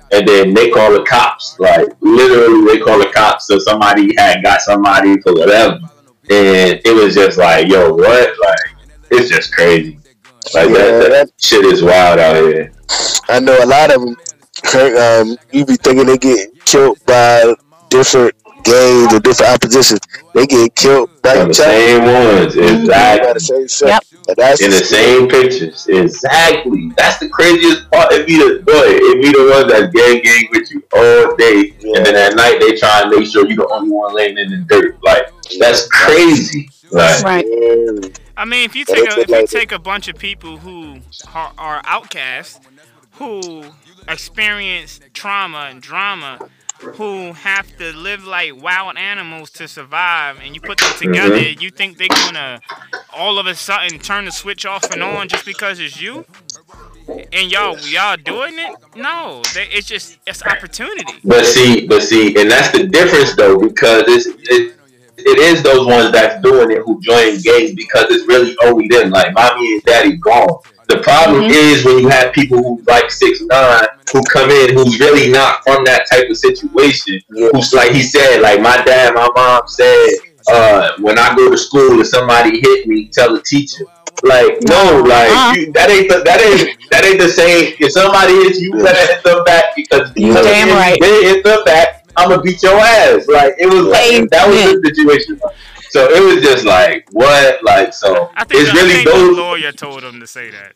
and then they call the cops. Like literally, they call the cops. So somebody had got somebody for whatever, and it was just like, yo, what? Like it's just crazy. Like yeah, that, that shit is wild out here. I know a lot of them. Um, you be thinking they get killed by different gangs or different oppositions. They get killed by the same ones, exactly. The same yep. In the same pictures, exactly. That's the craziest part. It be the boy, it be the one that's gang gang with you all day, yeah. and then at night they try and make sure you the only one laying in the dirt. Like that's crazy. Like, right. I mean, if you take a, if you take a bunch of people who are, are outcasts, who experience trauma and drama, who have to live like wild animals to survive, and you put them together, mm-hmm. you think they're gonna all of a sudden turn the switch off and on just because it's you? And y'all, y'all doing it? No, they, it's just it's opportunity. But see, but see, and that's the difference though, because it's it, it is those ones that's doing it who join gangs because it's really only them. Like mommy and daddy gone. The problem mm-hmm. is when you have people who like six nine who come in who's really not from that type of situation. Yeah. Who's like he said, like my dad, my mom said, uh, when I go to school, if somebody hit me, tell the teacher. Like no, like uh-huh. you, that ain't the, that ain't that ain't the same. If somebody hits you, you better hit them back because you damn right. They hit them back, I'm gonna beat your ass. Like it was like that was the situation. So it was just like what, like so. I think, it's the, really I think those. The lawyer told him to say that.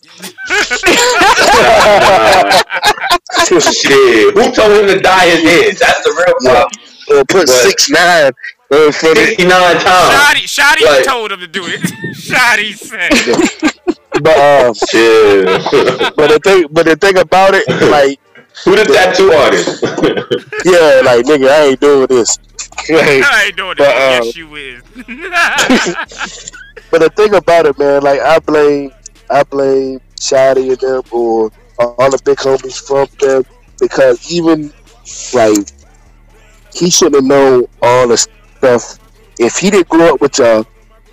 Shit, who told him to dye his head? That's the real problem. Or put six nine. Sixty-nine times. Shotty, Shotty like, told him to do it. Shotty said. But um, yeah. but the thing, but the thing about it, like, who the tattoo artist? Yeah, like nigga, I ain't doing this. Like, I ain't doing this. But, um, yes, you is. But the thing about it, man, like I blame, I blame Shotty and them or all the big homies from them because even like he should have known all the stuff if he didn't grow up with y'all.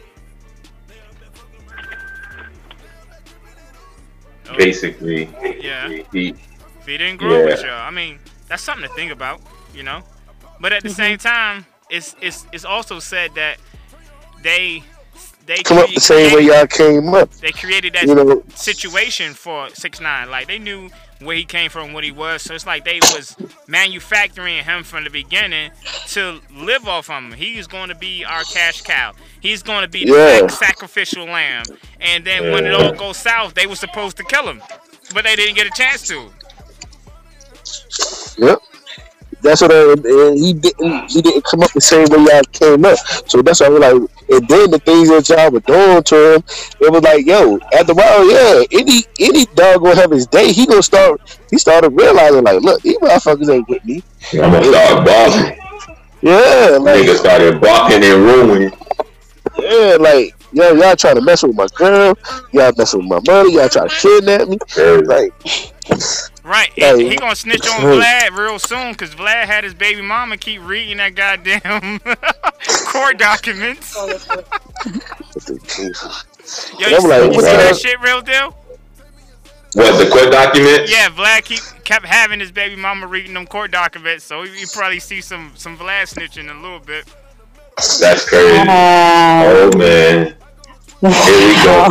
Basically, yeah. He, if he didn't grow yeah. up with y'all, I mean, that's something to think about, you know. But at the same time, it's it's it's also said that they they come up the same way y'all came up. They created that you know? situation for six nine. Like they knew where he came from, what he was. So it's like they was manufacturing him from the beginning to live off of him. He's going to be our cash cow. He's going to be the yeah. next sacrificial lamb. And then yeah. when it all goes south, they were supposed to kill him, but they didn't get a chance to. Yep. That's what I, and he didn't. He didn't come up the same way y'all came up. So that's why we're like. And then the things that y'all were doing to him, it was like, yo, after a while, yeah, any any dog gonna have his day. He gonna start. He started realizing, like, look, these motherfuckers ain't with me. I'm gonna start barking. Yeah, like niggas started barking and ruining. Yeah, like yo, y'all trying to mess with my girl. Y'all messing with my money. Y'all trying to kidnap me. Like. Right, like, he gonna snitch on Vlad real soon because Vlad had his baby mama keep reading that goddamn court documents. Yo, you, see, like, you see that shit, real deal? What, the court documents? Yeah, Vlad keep kept having his baby mama reading them court documents, so you probably see some some Vlad snitching a little bit. That's crazy. Uh, oh man. Here we go.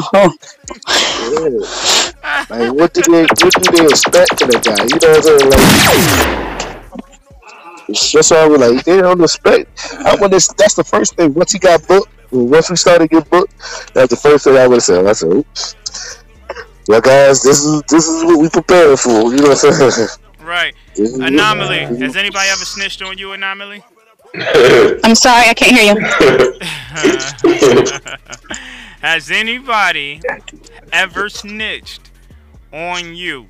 Yeah. Like, what do they, what do they expect from the guy? You know what I'm saying? Like, that's why we're like, they don't expect. I want this. That's the first thing. Once he got booked, once we started getting booked, that's the first thing I would have said. I said, "Oops, well, guys, this is this is what we prepared for." You know what I'm saying? Right. Anomaly. Has anybody ever snitched on you, Anomaly? I'm sorry, I can't hear you. Has anybody ever snitched on you?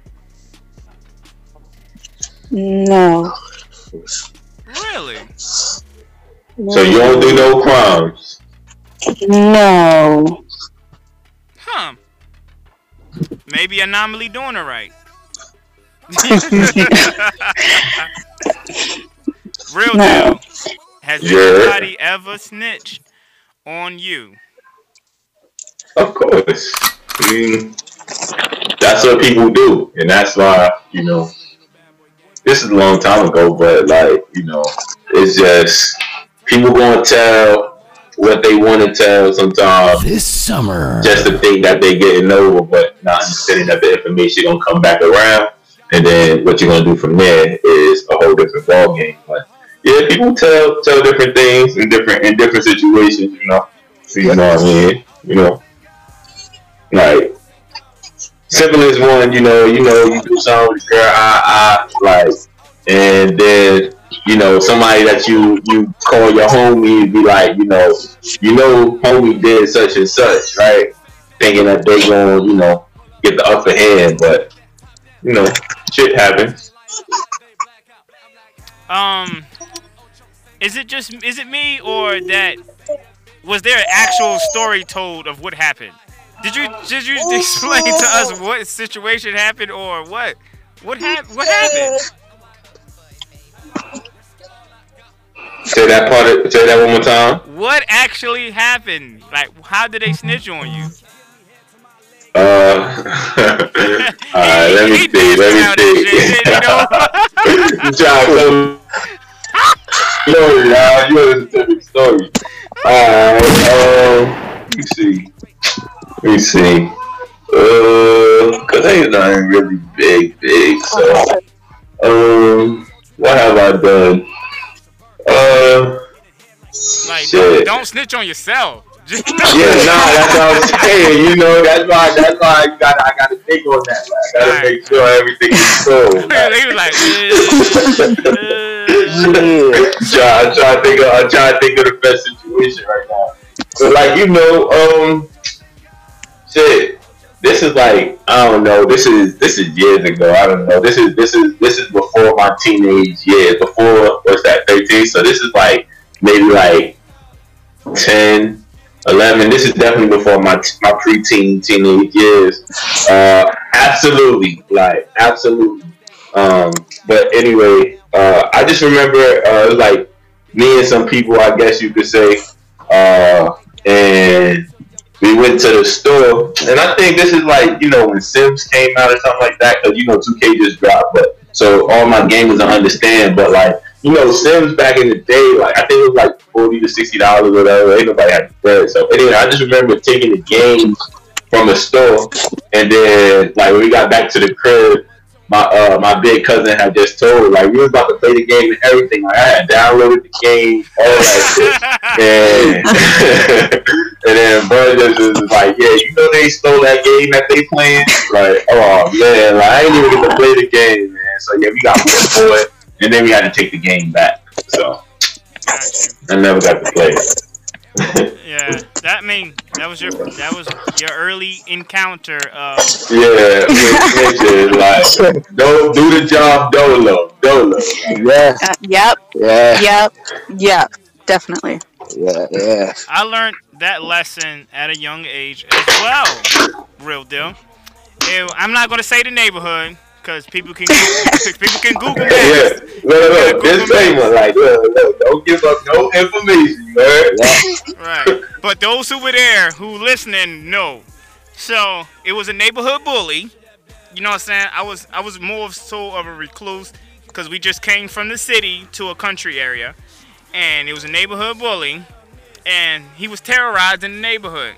No. Really? So you don't do no crimes? No. Huh. Maybe Anomaly doing it right. Real no. deal. Has yeah. anybody ever snitched on you? Of course. I mean, that's what people do. And that's why, you know, this is a long time ago, but like you know, it's just people gonna tell what they want to tell sometimes this summer, just to think that they're getting over, but not understanding that the information gonna come back around, and then what you're gonna do from there is a whole different ball game. But yeah, people tell tell different things in different in different situations, you know. So you know what I mean? You know, like simple as one, you know, you know, you do something with your girl, I, I like, and then you know somebody that you you call your homie, be like, you know, you know, homie did such and such, right? Thinking that they gonna, you know, get the upper hand, but you know, shit happens. Um, is it just is it me or that? Was there an actual story told of what happened? Did you did you explain to us what situation happened or what? What happened? What happened? Say that part. Of, say that one more time. What actually happened? Like, how did they snitch on you? Uh, alright, let me see. Let me see. Shit, you know? John, story, y'all. You want to tell me the story? Alright. Um, let me see. Let me see. Uh, cause I ain't nothing really big, big. So, um, what have I done? Uh, like, shit. Don't snitch on yourself. Just yeah, nah, that's what I'm saying. You know, that's why. That's why you got. I got to think on that. Like, I gotta right. make sure everything is cool. Like. They was like, try, I'm trying to think. Of, I'm trying to think of the best situation right now. But like, you know, um, shit. This is like, I don't know. This is this is years ago. I don't know. This is this is this is before my teenage years. Before what's that? thirteen. So this is like maybe like ten. eleven. This is definitely before my my preteen teenage years. Uh, absolutely, like absolutely. Um, but anyway, uh, I just remember uh, it was like me and some people, I guess you could say, uh, and we went to the store. And I think this is like, you know, when Sims came out or something like that, because you know two K just dropped, but so all my gamers don't understand, but like. You know, Sims back in the day, like I think it was like forty to sixty dollars or whatever. Ain't nobody had bread. So anyway, I just remember taking the games from a store, and then like when we got back to the crib, my uh my big cousin had just told like we was about to play the game and everything. Like I had downloaded the game, all that shit, and and then bro just was like, yeah, you know they stole that game that they playing. Like, oh man, like I ain't even get to play the game, man. So yeah, we got one for it. And then we had to take the game back, so I never got to play it. Yeah, that mean that was your that was your early encounter of. Yeah, like don't do the job, dolo, dolo. Yeah. Uh, yep. Yeah. Yep. Yep. Definitely. Yeah. Yeah. I learned that lesson at a young age as well. Real deal. And I'm not gonna say the neighborhood. Because people can Google, people can Google that. Yeah, no, no, no. Disclaimer, like, look, look, don't give up no information, you heard? Right. But those who were there, who listening, know. So it was a neighborhood bully. You know what I'm saying? I was, I was more so of a recluse because we just came from the city to a country area, and it was a neighborhood bully, and he was terrorizing the neighborhood,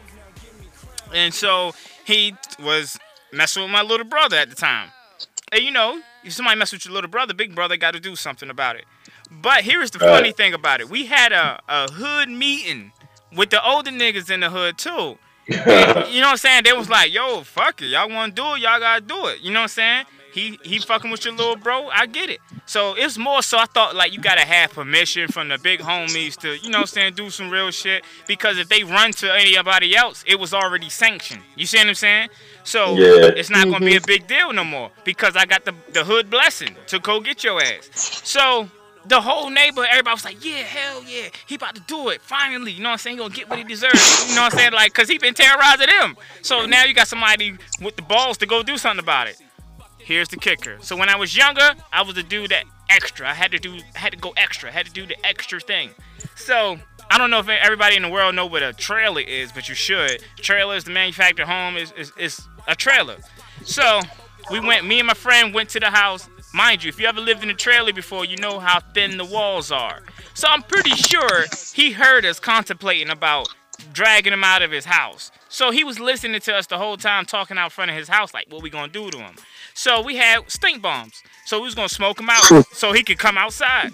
and so he was messing with my little brother at the time. And you know, if somebody mess with your little brother, big brother got to do something about it. But here's the funny uh, thing about it. We had a, a hood meeting with the older niggas in the hood, too. And, you know what I'm saying? They was like, yo, fuck it. Y'all want to do it? Y'all got to do it. You know what I'm saying? He he fucking with your little bro. I get it. So it's more so I thought like you got to have permission from the big homies to, you know what I'm saying, do some real shit. Because if they run to anybody else, it was already sanctioned. You see what I'm saying? So yeah. It's not going to be a big deal no more because I got the, the hood blessing to go get your ass. So the whole neighborhood, everybody was like, yeah, hell yeah. He about to do it. Finally. You know what I'm saying? He going to get what he deserves. You know what I'm saying? Like, because he been terrorizing them. So now you got somebody with the balls to go do something about it. Here's the kicker. So when I was younger, I was the dude that extra. I had to do, I had to go extra. I had to do the extra thing. So I don't know if everybody in the world know what a trailer is, but you should. Trailer is the manufactured home. is is, is a trailer. So we went. Me and my friend went to the house Mind you, if you ever lived in a trailer before, you know how thin the walls are. So I'm pretty sure he heard us contemplating about dragging him out of his house. So he was listening to us the whole time, talking out front of his house, like, what we gonna do to him? So we had stink bombs. So we was gonna smoke him out so he could come outside.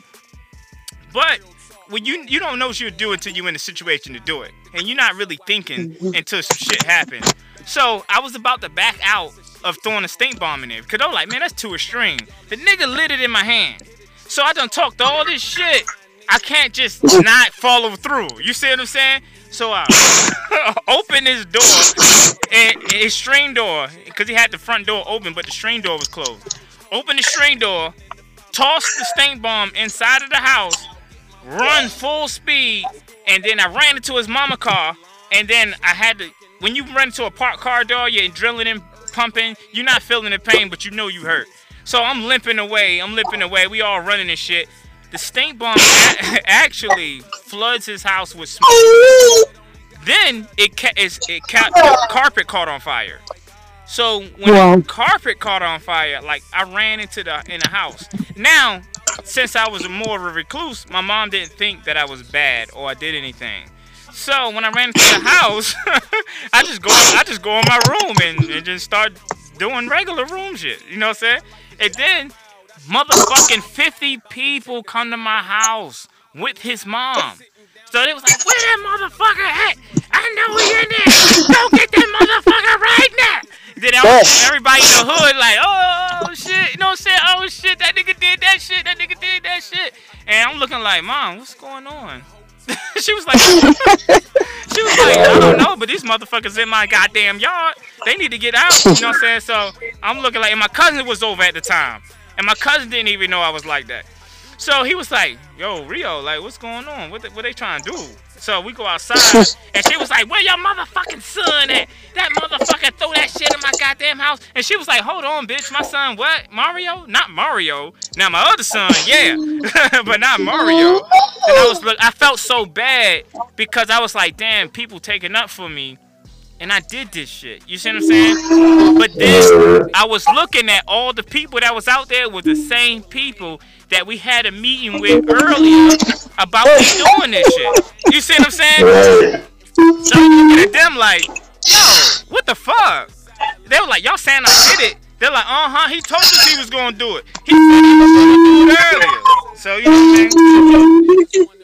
But when you you don't know what you're doing until you're in a situation to do it. And you're not really thinking until some shit happens. So I was about to back out of throwing a stink bomb in there. Because I was like, man, that's too extreme. The nigga lit it in my hand. So I done talked all this shit. I can't just not follow through. You see what I'm saying? So I opened his door, and his screen door, because he had the front door open, but the screen door was closed. Open the screen door, toss the stink bomb inside of the house, run full speed, and then I ran into his mama car, and then I had to, when you run into a parked car door, you're adrenaline pumping, you're not feeling the pain, but you know you hurt. So I'm limping away, I'm limping away, we all running and shit. The stink bomb actually floods his house with smoke. Then it ca- it, it ca- the carpet caught on fire. So when wow. the carpet caught on fire, like I ran into the in the house. Now, since I was more of a recluse, my mom didn't think that I was bad or I did anything. So when I ran into the house, I just go I just go in my room and, and just start doing regular room shit. You know what I'm saying? And then motherfucking fifty people come to my house with his mom. So they was like, where that motherfucker at? I know he in there. Go get that motherfucker right now. Then everybody in the hood like, oh, shit. You know what I'm saying? Oh, shit, that nigga did that shit. That nigga did that shit. And I'm looking like, Mom, what's going on? She was like, she was like, I don't know, but these motherfuckers in my goddamn yard. They need to get out. You know what I'm saying? So I'm looking like, and my cousin was over at the time. And my cousin didn't even know I was like that. So he was like, yo, Rio, like, what's going on? What, the, what they trying to do? So we go outside, and she was like, where your motherfucking son at? That motherfucker throw that shit in my goddamn house. And she was like, hold on, bitch, my son, what? Mario? Not Mario. Now, my other son, yeah, but not Mario. And I was, I felt so bad because I was like, damn, people taking up for me. And I did this shit. You see what I'm saying? But then I was looking at all the people that was out there with the same people that we had a meeting with earlier about me doing this shit. You see what I'm saying? So I'm looking at them like, yo, what the fuck? They were like, y'all saying I did it. They're like, uh-huh, he told us he was going to do it. He said he was going to do it earlier. So, you know what I'm saying?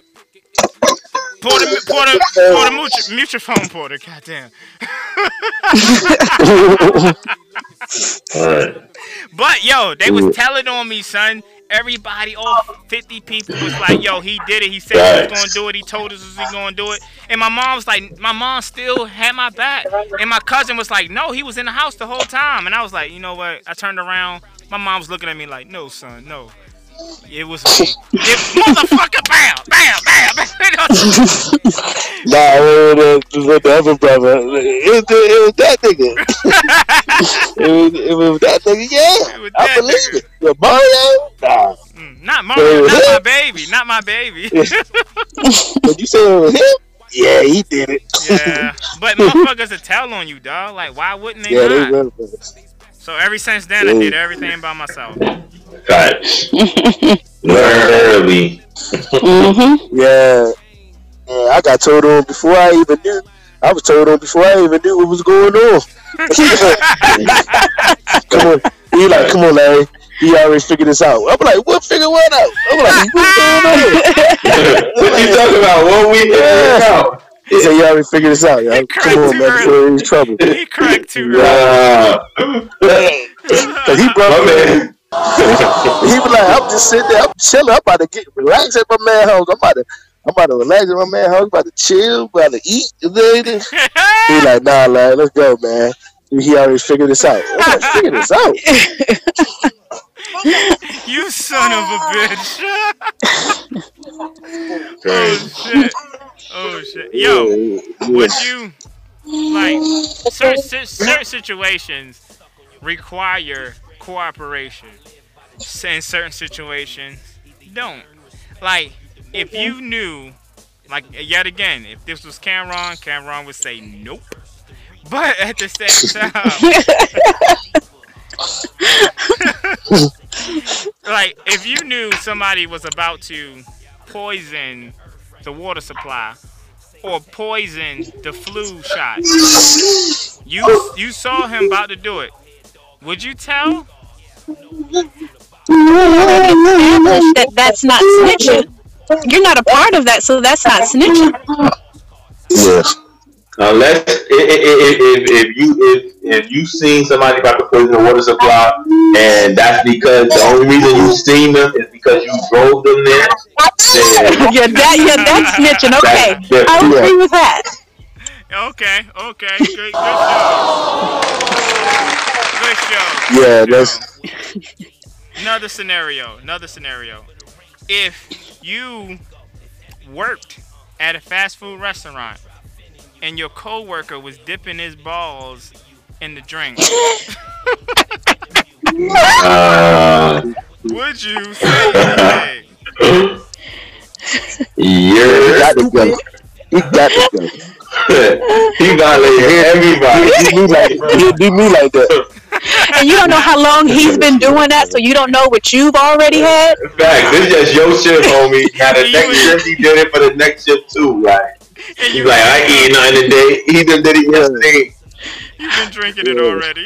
Porter, Porter, Porter, mutual, mutual phone, Porter. Goddamn. But yo, they was telling on me, son. Everybody, all fifty people was like, yo, he did it. He said he was gonna do it. He told us he was gonna do it. And my mom was like, my mom still had my back. And my cousin was like, no, he was in the house the whole time. And I was like, you know what? I turned around. My mom was looking at me like, no, son, no. It was me. It, motherfucker, bam, bam, bam, bam. Nah, it was with the other brother. It was, it was that nigga. it, was, it was that nigga, yeah. It was I believe nigga. It. The Mario? Nah. Mm, not Mario, not him. My baby. Not my baby. But you said it was him? Yeah, he did it. Yeah. But motherfuckers will tell on you, dog. Like, why wouldn't they yeah, not? They will. So ever since then, I did everything by myself. Facts. Learn early. Mm-hmm. Yeah. Yeah, I got told on before I even knew. I was told on before I even knew what was going on. Come on. He like, come on, Larry. He already figured this out. I'm like, what figure what out? I'm like, what's going on? What you talking about? What we figured out? He said, you already figured this out, yo. Come on, man, before he's trouble. He cracked too early. Cause he brought me. He was like, I'm just sitting there, I'm chilling, I'm about to get relaxed at my man's house. I'm about to, I'm about to relax at my man's house, about to chill, about to eat. He like, nah, lad, let's go, man. He already figured this out. I'm like, figure this out. You son of a bitch. Oh shit. Oh shit. Yo, would you like certain, certain situations require cooperation? In certain situations, don't. Like, if you knew, like, yet again, if this was Cameron, Cameron would say nope. But at the same time, like if you knew somebody was about to poison the water supply or poison the flu shot, you you saw him about to do it, would you tell? That that's not snitching. You're not a part of that, so that's not snitching. Yes. Unless if, if, if, if you if, if you seen somebody about to poison the water supply, and that's because the only reason you seen them is because you drove them there. Then yeah, that yeah, that's snitching. Okay, that's, I agree yeah. with that. Okay, okay, good, good show. Good show. Yeah, good that's. show. Another scenario. Another scenario. If you worked at a fast food restaurant and your coworker was dipping his balls in the drink, uh, would you say anything? You're got to go. He got to go. He violated everybody. He do me like, he do me like that. And you don't know how long he's been doing that, so you don't know what you've already had. In fact, this is just your shift, homie. Now the next shift he did it for the next shift too. Like he's like, I ain't eating nothing today. He done did it yesterday. You've been drinking it already.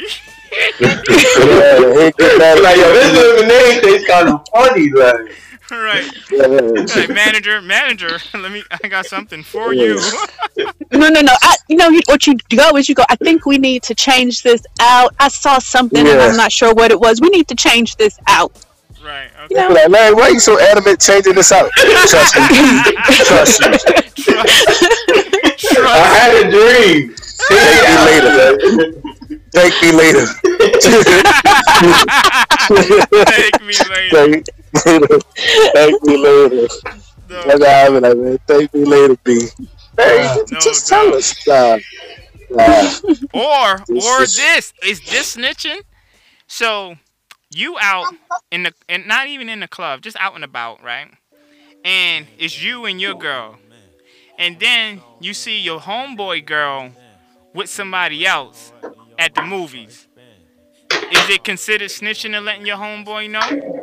Yeah, like yo, this lemonade tastes kind of funny, like. Right. Like, manager, manager, let me. I got something for you. no, no, no. I, you know what you go is you go. I think we need to change this out. I saw something yeah. and I'm not sure what it was. We need to change this out. Right. Okay. You know? Like, man, why are you so adamant changing this out? Trust me. Trust me. Trust. Trust. I had a dream. Take me later. Take me later. Take me later. Thank me later. No. That's how I be like, man. Thank me later, B. Hey, uh, just, no, just tell us. Nah, nah. Or, or this is this snitching? So you out in the, and not even in the club, just out and about, right? And it's you and your girl, and then you see your homeboy girl with somebody else at the movies. Is it considered snitching and letting your homeboy know?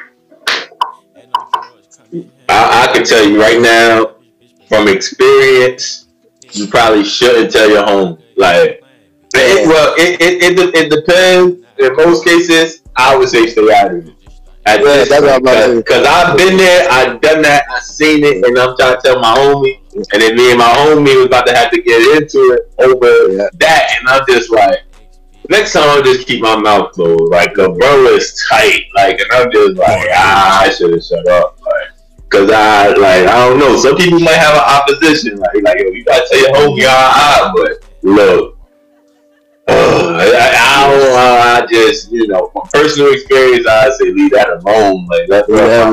I, I can tell you right now, from experience, you probably shouldn't tell your home. Like, it, well, it, it it it depends. In most cases, I would say stay out of it. At yeah, that's what I'm Because I've been there, I've done that, I've seen it, and I'm trying to tell my homie, and then me and my homie was about to have to get into it over yeah. that, and I'm just like, next time I'll just keep my mouth closed. Like, the bro is tight, like, and I'm just like, ah, I should have shut up, like. Cause I like I don't know. Some people might have an opposition. Like like yo, you gotta tell your homie, ah, but look, uh, I, I don't. Uh, I just you know from personal experience, I say leave that alone. Like that's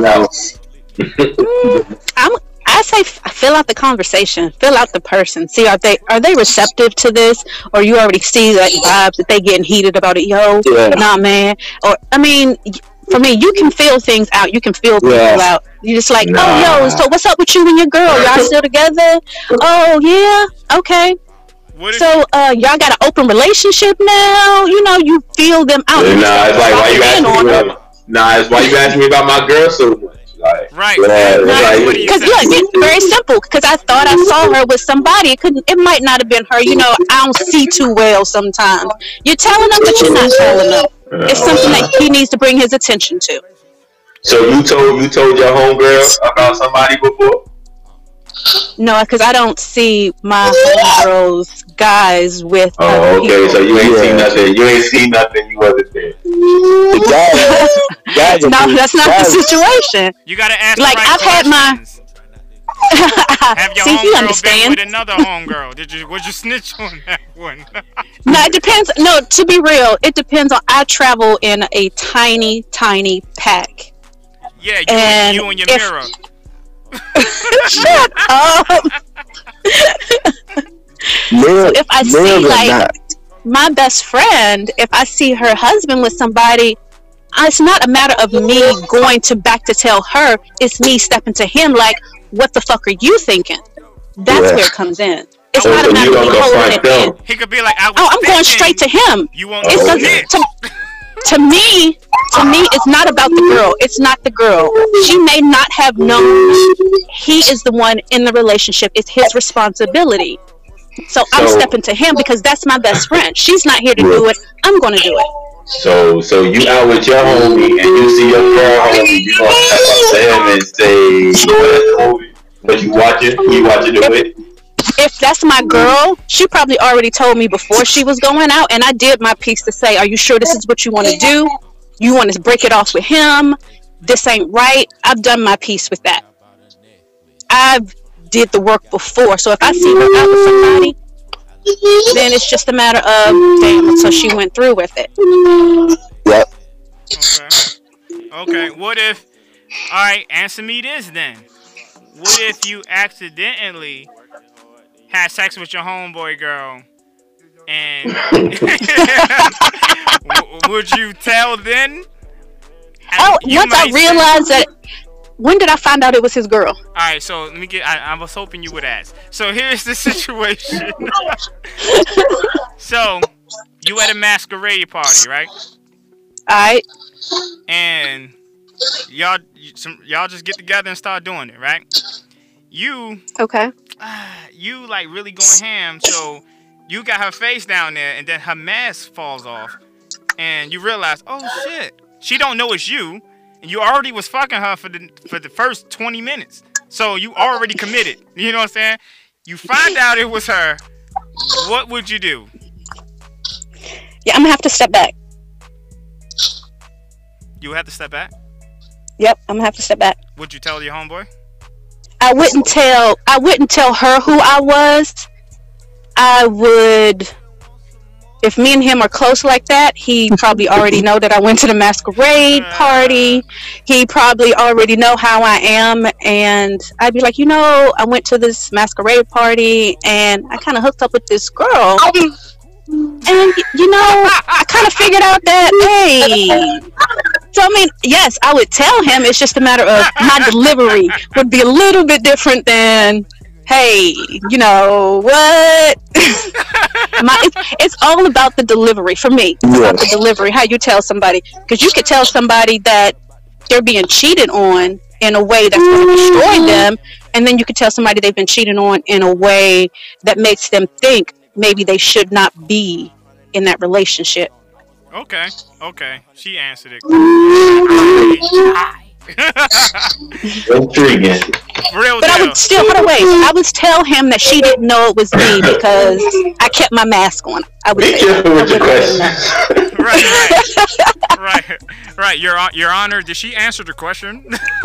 what I'm I'm. I say fill out the conversation, fill out the person. See, are they are they receptive to this, or you already see like vibes that they getting heated about it? Yo, yeah. nah, man. Or I mean. For me, you can feel things out. You can feel people yeah. out. You're just like, nah. oh, yo, so what's up with you and your girl? Y'all still together? Oh, yeah, okay. So, uh, y'all got an open relationship now? You know, you feel them out. Yeah, nah, it's like, why you asking me about, nah, it's why you asking me about my girl so much? Like, right. Because, look, it's very simple. Because I thought I saw her with somebody. It couldn't. It might not have been her. You know, I don't see too well sometimes. You're telling them, but you're not telling them. It's something that he needs to bring his attention to. So you told you told your homegirl about somebody before? No, because I don't see my homegirls guys with. Oh, okay. People. So you ain't yeah. seen nothing. You ain't seen nothing. You wasn't there. Guys, guys no, that's not guys. the situation. You gotta ask. Like right I've questions. had my. Have your See, he homegirl understand. been with another homegirl? Did you? Would you snitch on that one? No, it depends. No, to be real, it depends on. I travel in a tiny, tiny pack. Yeah, you and, you and your if, mirror. Shut up. So if I see like not. my best friend, if I see her husband with somebody, it's not a matter of me going to back to tell her. It's me stepping to him like, what the fuck are you thinking? That's yeah. where it comes in. It's oh, not a matter of me holding it in. He could be like, I was oh, I'm thinking, going straight to him. You won't it's snitch. To, to me, to me, it's not about the girl. It's not the girl. She may not have known he is the one in the relationship. It's his responsibility. So, so I'm stepping to him because that's my best friend. She's not here to do it. I'm going to do it. So, so you out with your homie and you see your girl homie, you gonna step up to him and say, "What you watching? You watching it with?" If that's my girl, she probably already told me before she was going out, and I did my piece to say, "Are you sure this is what you want to do? You want to break it off with him? This ain't right." I've done my piece with that. I've did the work before, so if I see her out with somebody, then it's just a matter of damn. So she went through with it. Yep. Okay. Okay. What if? All right. Answer me this then. What if you accidentally had sex with your homeboy girl, and would you tell then? Oh, once I realized that. When did I find out it was his girl? All right, so let me get. I, I was hoping you would ask. So here's the situation. So you at a masquerade party, right? All right. And y'all, some y'all just get together and start doing it, right? You. Okay. Uh, you like really going ham. So you got her face down there, and then her mask falls off, and you realize, oh shit, she don't know it's you. And you already was fucking her for the for the first twenty minutes. So you already committed. You know what I'm saying? You find out it was her. What would you do? Yeah, I'm going to have to step back. You would have to step back? Yep, I'm going to have to step back. Would you tell your homeboy? I wouldn't tell I wouldn't tell her who I was. I would... If me and him are close like that, he probably already know that I went to the masquerade party. He probably already know how I am. And I'd be like, you know, I went to this masquerade party and I kind of hooked up with this girl. And, you know, I kind of figured out that, hey. So, I mean, yes, I would tell him. It's just a matter of my delivery would be a little bit different than... Hey, you know what? My, it's, it's all about the delivery for me. It's about the delivery, how you tell somebody. Because you could tell somebody that they're being cheated on in a way that's going to destroy them. And then you could tell somebody they've been cheated on in a way that makes them think maybe they should not be in that relationship. Okay, okay. She answered it. Intriguing. Real but deal. I would still, by the way, I would tell him that she didn't know it was me because I kept my mask on. I would Be careful with your questions. Right, right, right, right. Your Your Honor, did she answer the question?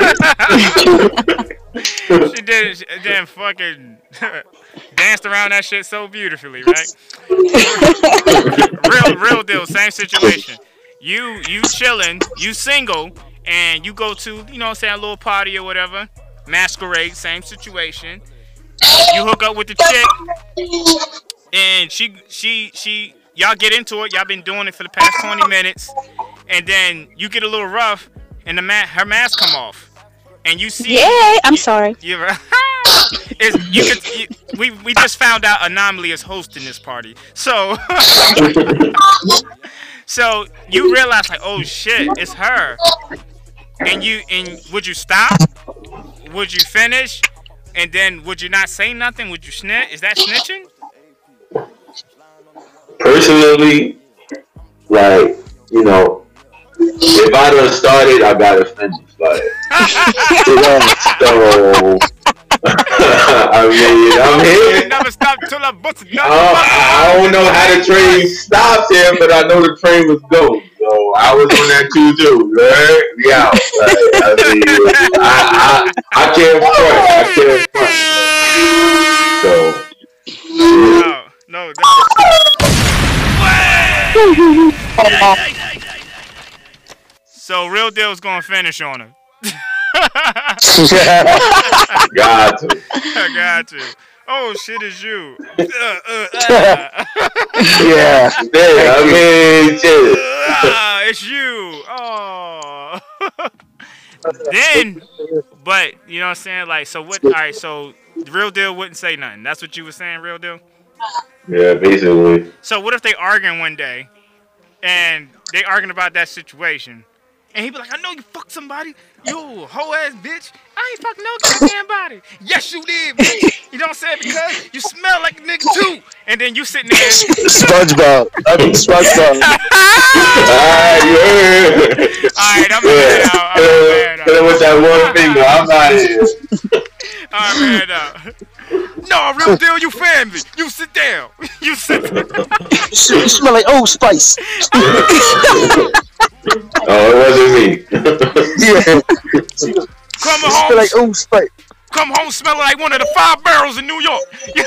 She did. She then fucking danced around that shit so beautifully, right? real, real deal. Same situation. You, you chilling. You single. And you go to, you know what I'm saying, a little party or whatever. Masquerade, same situation. You hook up with the chick. And she, she, she, y'all get into it. Y'all been doing it for the past twenty minutes. And then you get a little rough. And the ma- her mask come off. And you see. Yeah, I'm you, sorry. You, it's, you could, you, we, we just found out Anomaly is hosting this party. So. So you realize, like, oh shit, it's her. And you and would you stop? Would you finish? And then would you not say nothing? Would you snitch? Is that snitching? Personally, like, you know, if I done started, I gotta finish. Like, you know, so I mean, I'm here. Never stop till I bust it. Uh, I don't know how the train stopped him, but I know the train was going. So I was on that too, too. Right? Yeah. Like, I mean, I, I, I can't front. I can't front. So. No, no. So Real Deal's gonna finish on her. Got to. I got to. Oh shit, it's you. Uh, uh, uh. Yeah. Yeah, I mean, shit. Uh, it's you. Oh. Then, but you know what I'm saying? Like, so what? All right, so Real Deal wouldn't say nothing. That's what you were saying, Real Deal. Yeah, basically. So what if they arguing one day, and they arguing about that situation. And he be like, I know you fucked somebody. You hoe ass bitch. I ain't fucking no goddamn body. Yes, you did, bitch. You know what I'm saying? Because you smell like a nigga too. And then you sitting there. SpongeBob. I mean SpongeBob. Alright, yeah. Alright, I'm mad out. I'm mad out. With that one finger, I'm not here. I'm mad out. No, real deal, you family. You sit down. You sit down. You smell like Old Spice. Oh, it wasn't me. Yeah. Come You home. smell like Old Spice. Come home smelling like one of the five barrels in New York.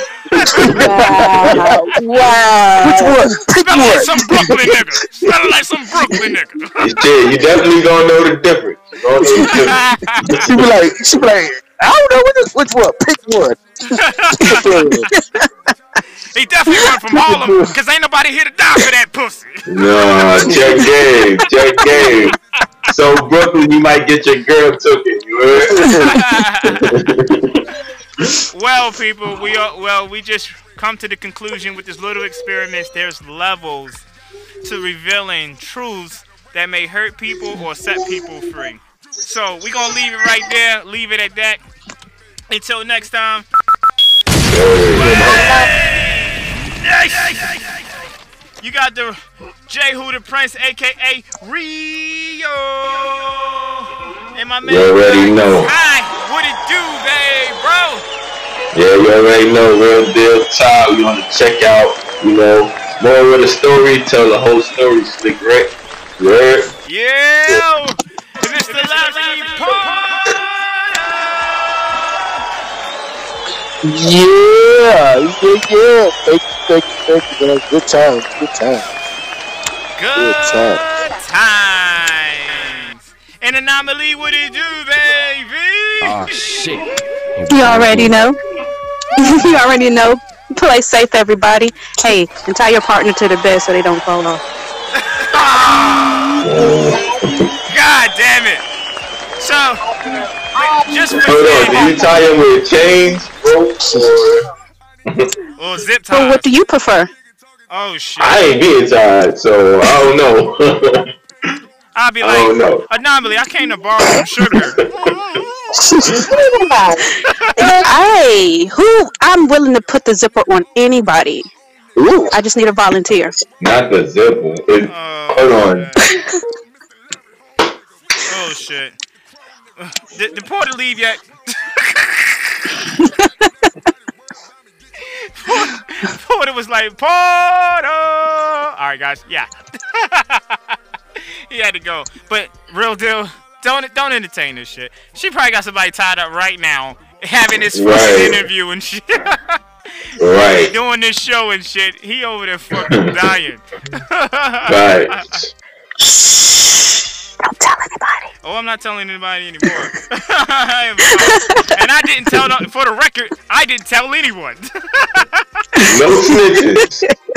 Wow. Wow. Which one? Pick Smelling like one. some Brooklyn nigga. Smelling like some Brooklyn nigga. Yeah, you definitely gonna know the difference. You gonna know the difference. She be like, she be like, I don't know which, which one. Pick one. He definitely went from Harlem because ain't nobody here to die for that pussy. No, check game, check game. So Brooklyn, you might get your girl took it. You heard? Well, people, we are, well, we just come to the conclusion with this little experiments. There's levels to revealing truths that may hurt people or set people free. So we're gonna leave it right there. Leave it at that. Until next time. You got the J Who the Prince, aka Rio, and my man. You already know. Hi, what it do, babe, bro? Yeah, you already know. Real deal time. We want to check out, you know, more of the story. Tell the whole story, Slick Rick. You heard? Yeah, and it's the Larry Park. Yeah, yeah, yeah. Thank you, thank you, thank you, man. Good time, good time. Good, Good time. times. And Anomaly, what it do, baby? Oh shit. You already know. You already know. Play safe, everybody. Hey, and tie your partner to the bed so they don't fall off. God damn it. So, just for Hold on. Do you tie him with chains, ropes, or? or zip So ties? what do you prefer? Oh shit. I ain't being tied, so I don't know. I'll be I like, don't know. Anomaly, I came to borrow some sugar. Hey, who? I'm willing to put the zipper on anybody. Ooh. I just need a volunteer. Not the zipper. It, Oh, hold on. man. Oh shit. Uh, Did, did Porter leave yet? Porter was like, Porter! Alright, guys, yeah. He had to go. But, real deal, don't don't entertain this shit. She probably got somebody tied up right now, having this fucking Right. interview and shit. Right. Doing this show and shit. He over there fucking dying. Right. Don't tell anybody. Oh, I'm not telling anybody anymore. And I didn't tell, no- for the record, I didn't tell anyone. No snitches.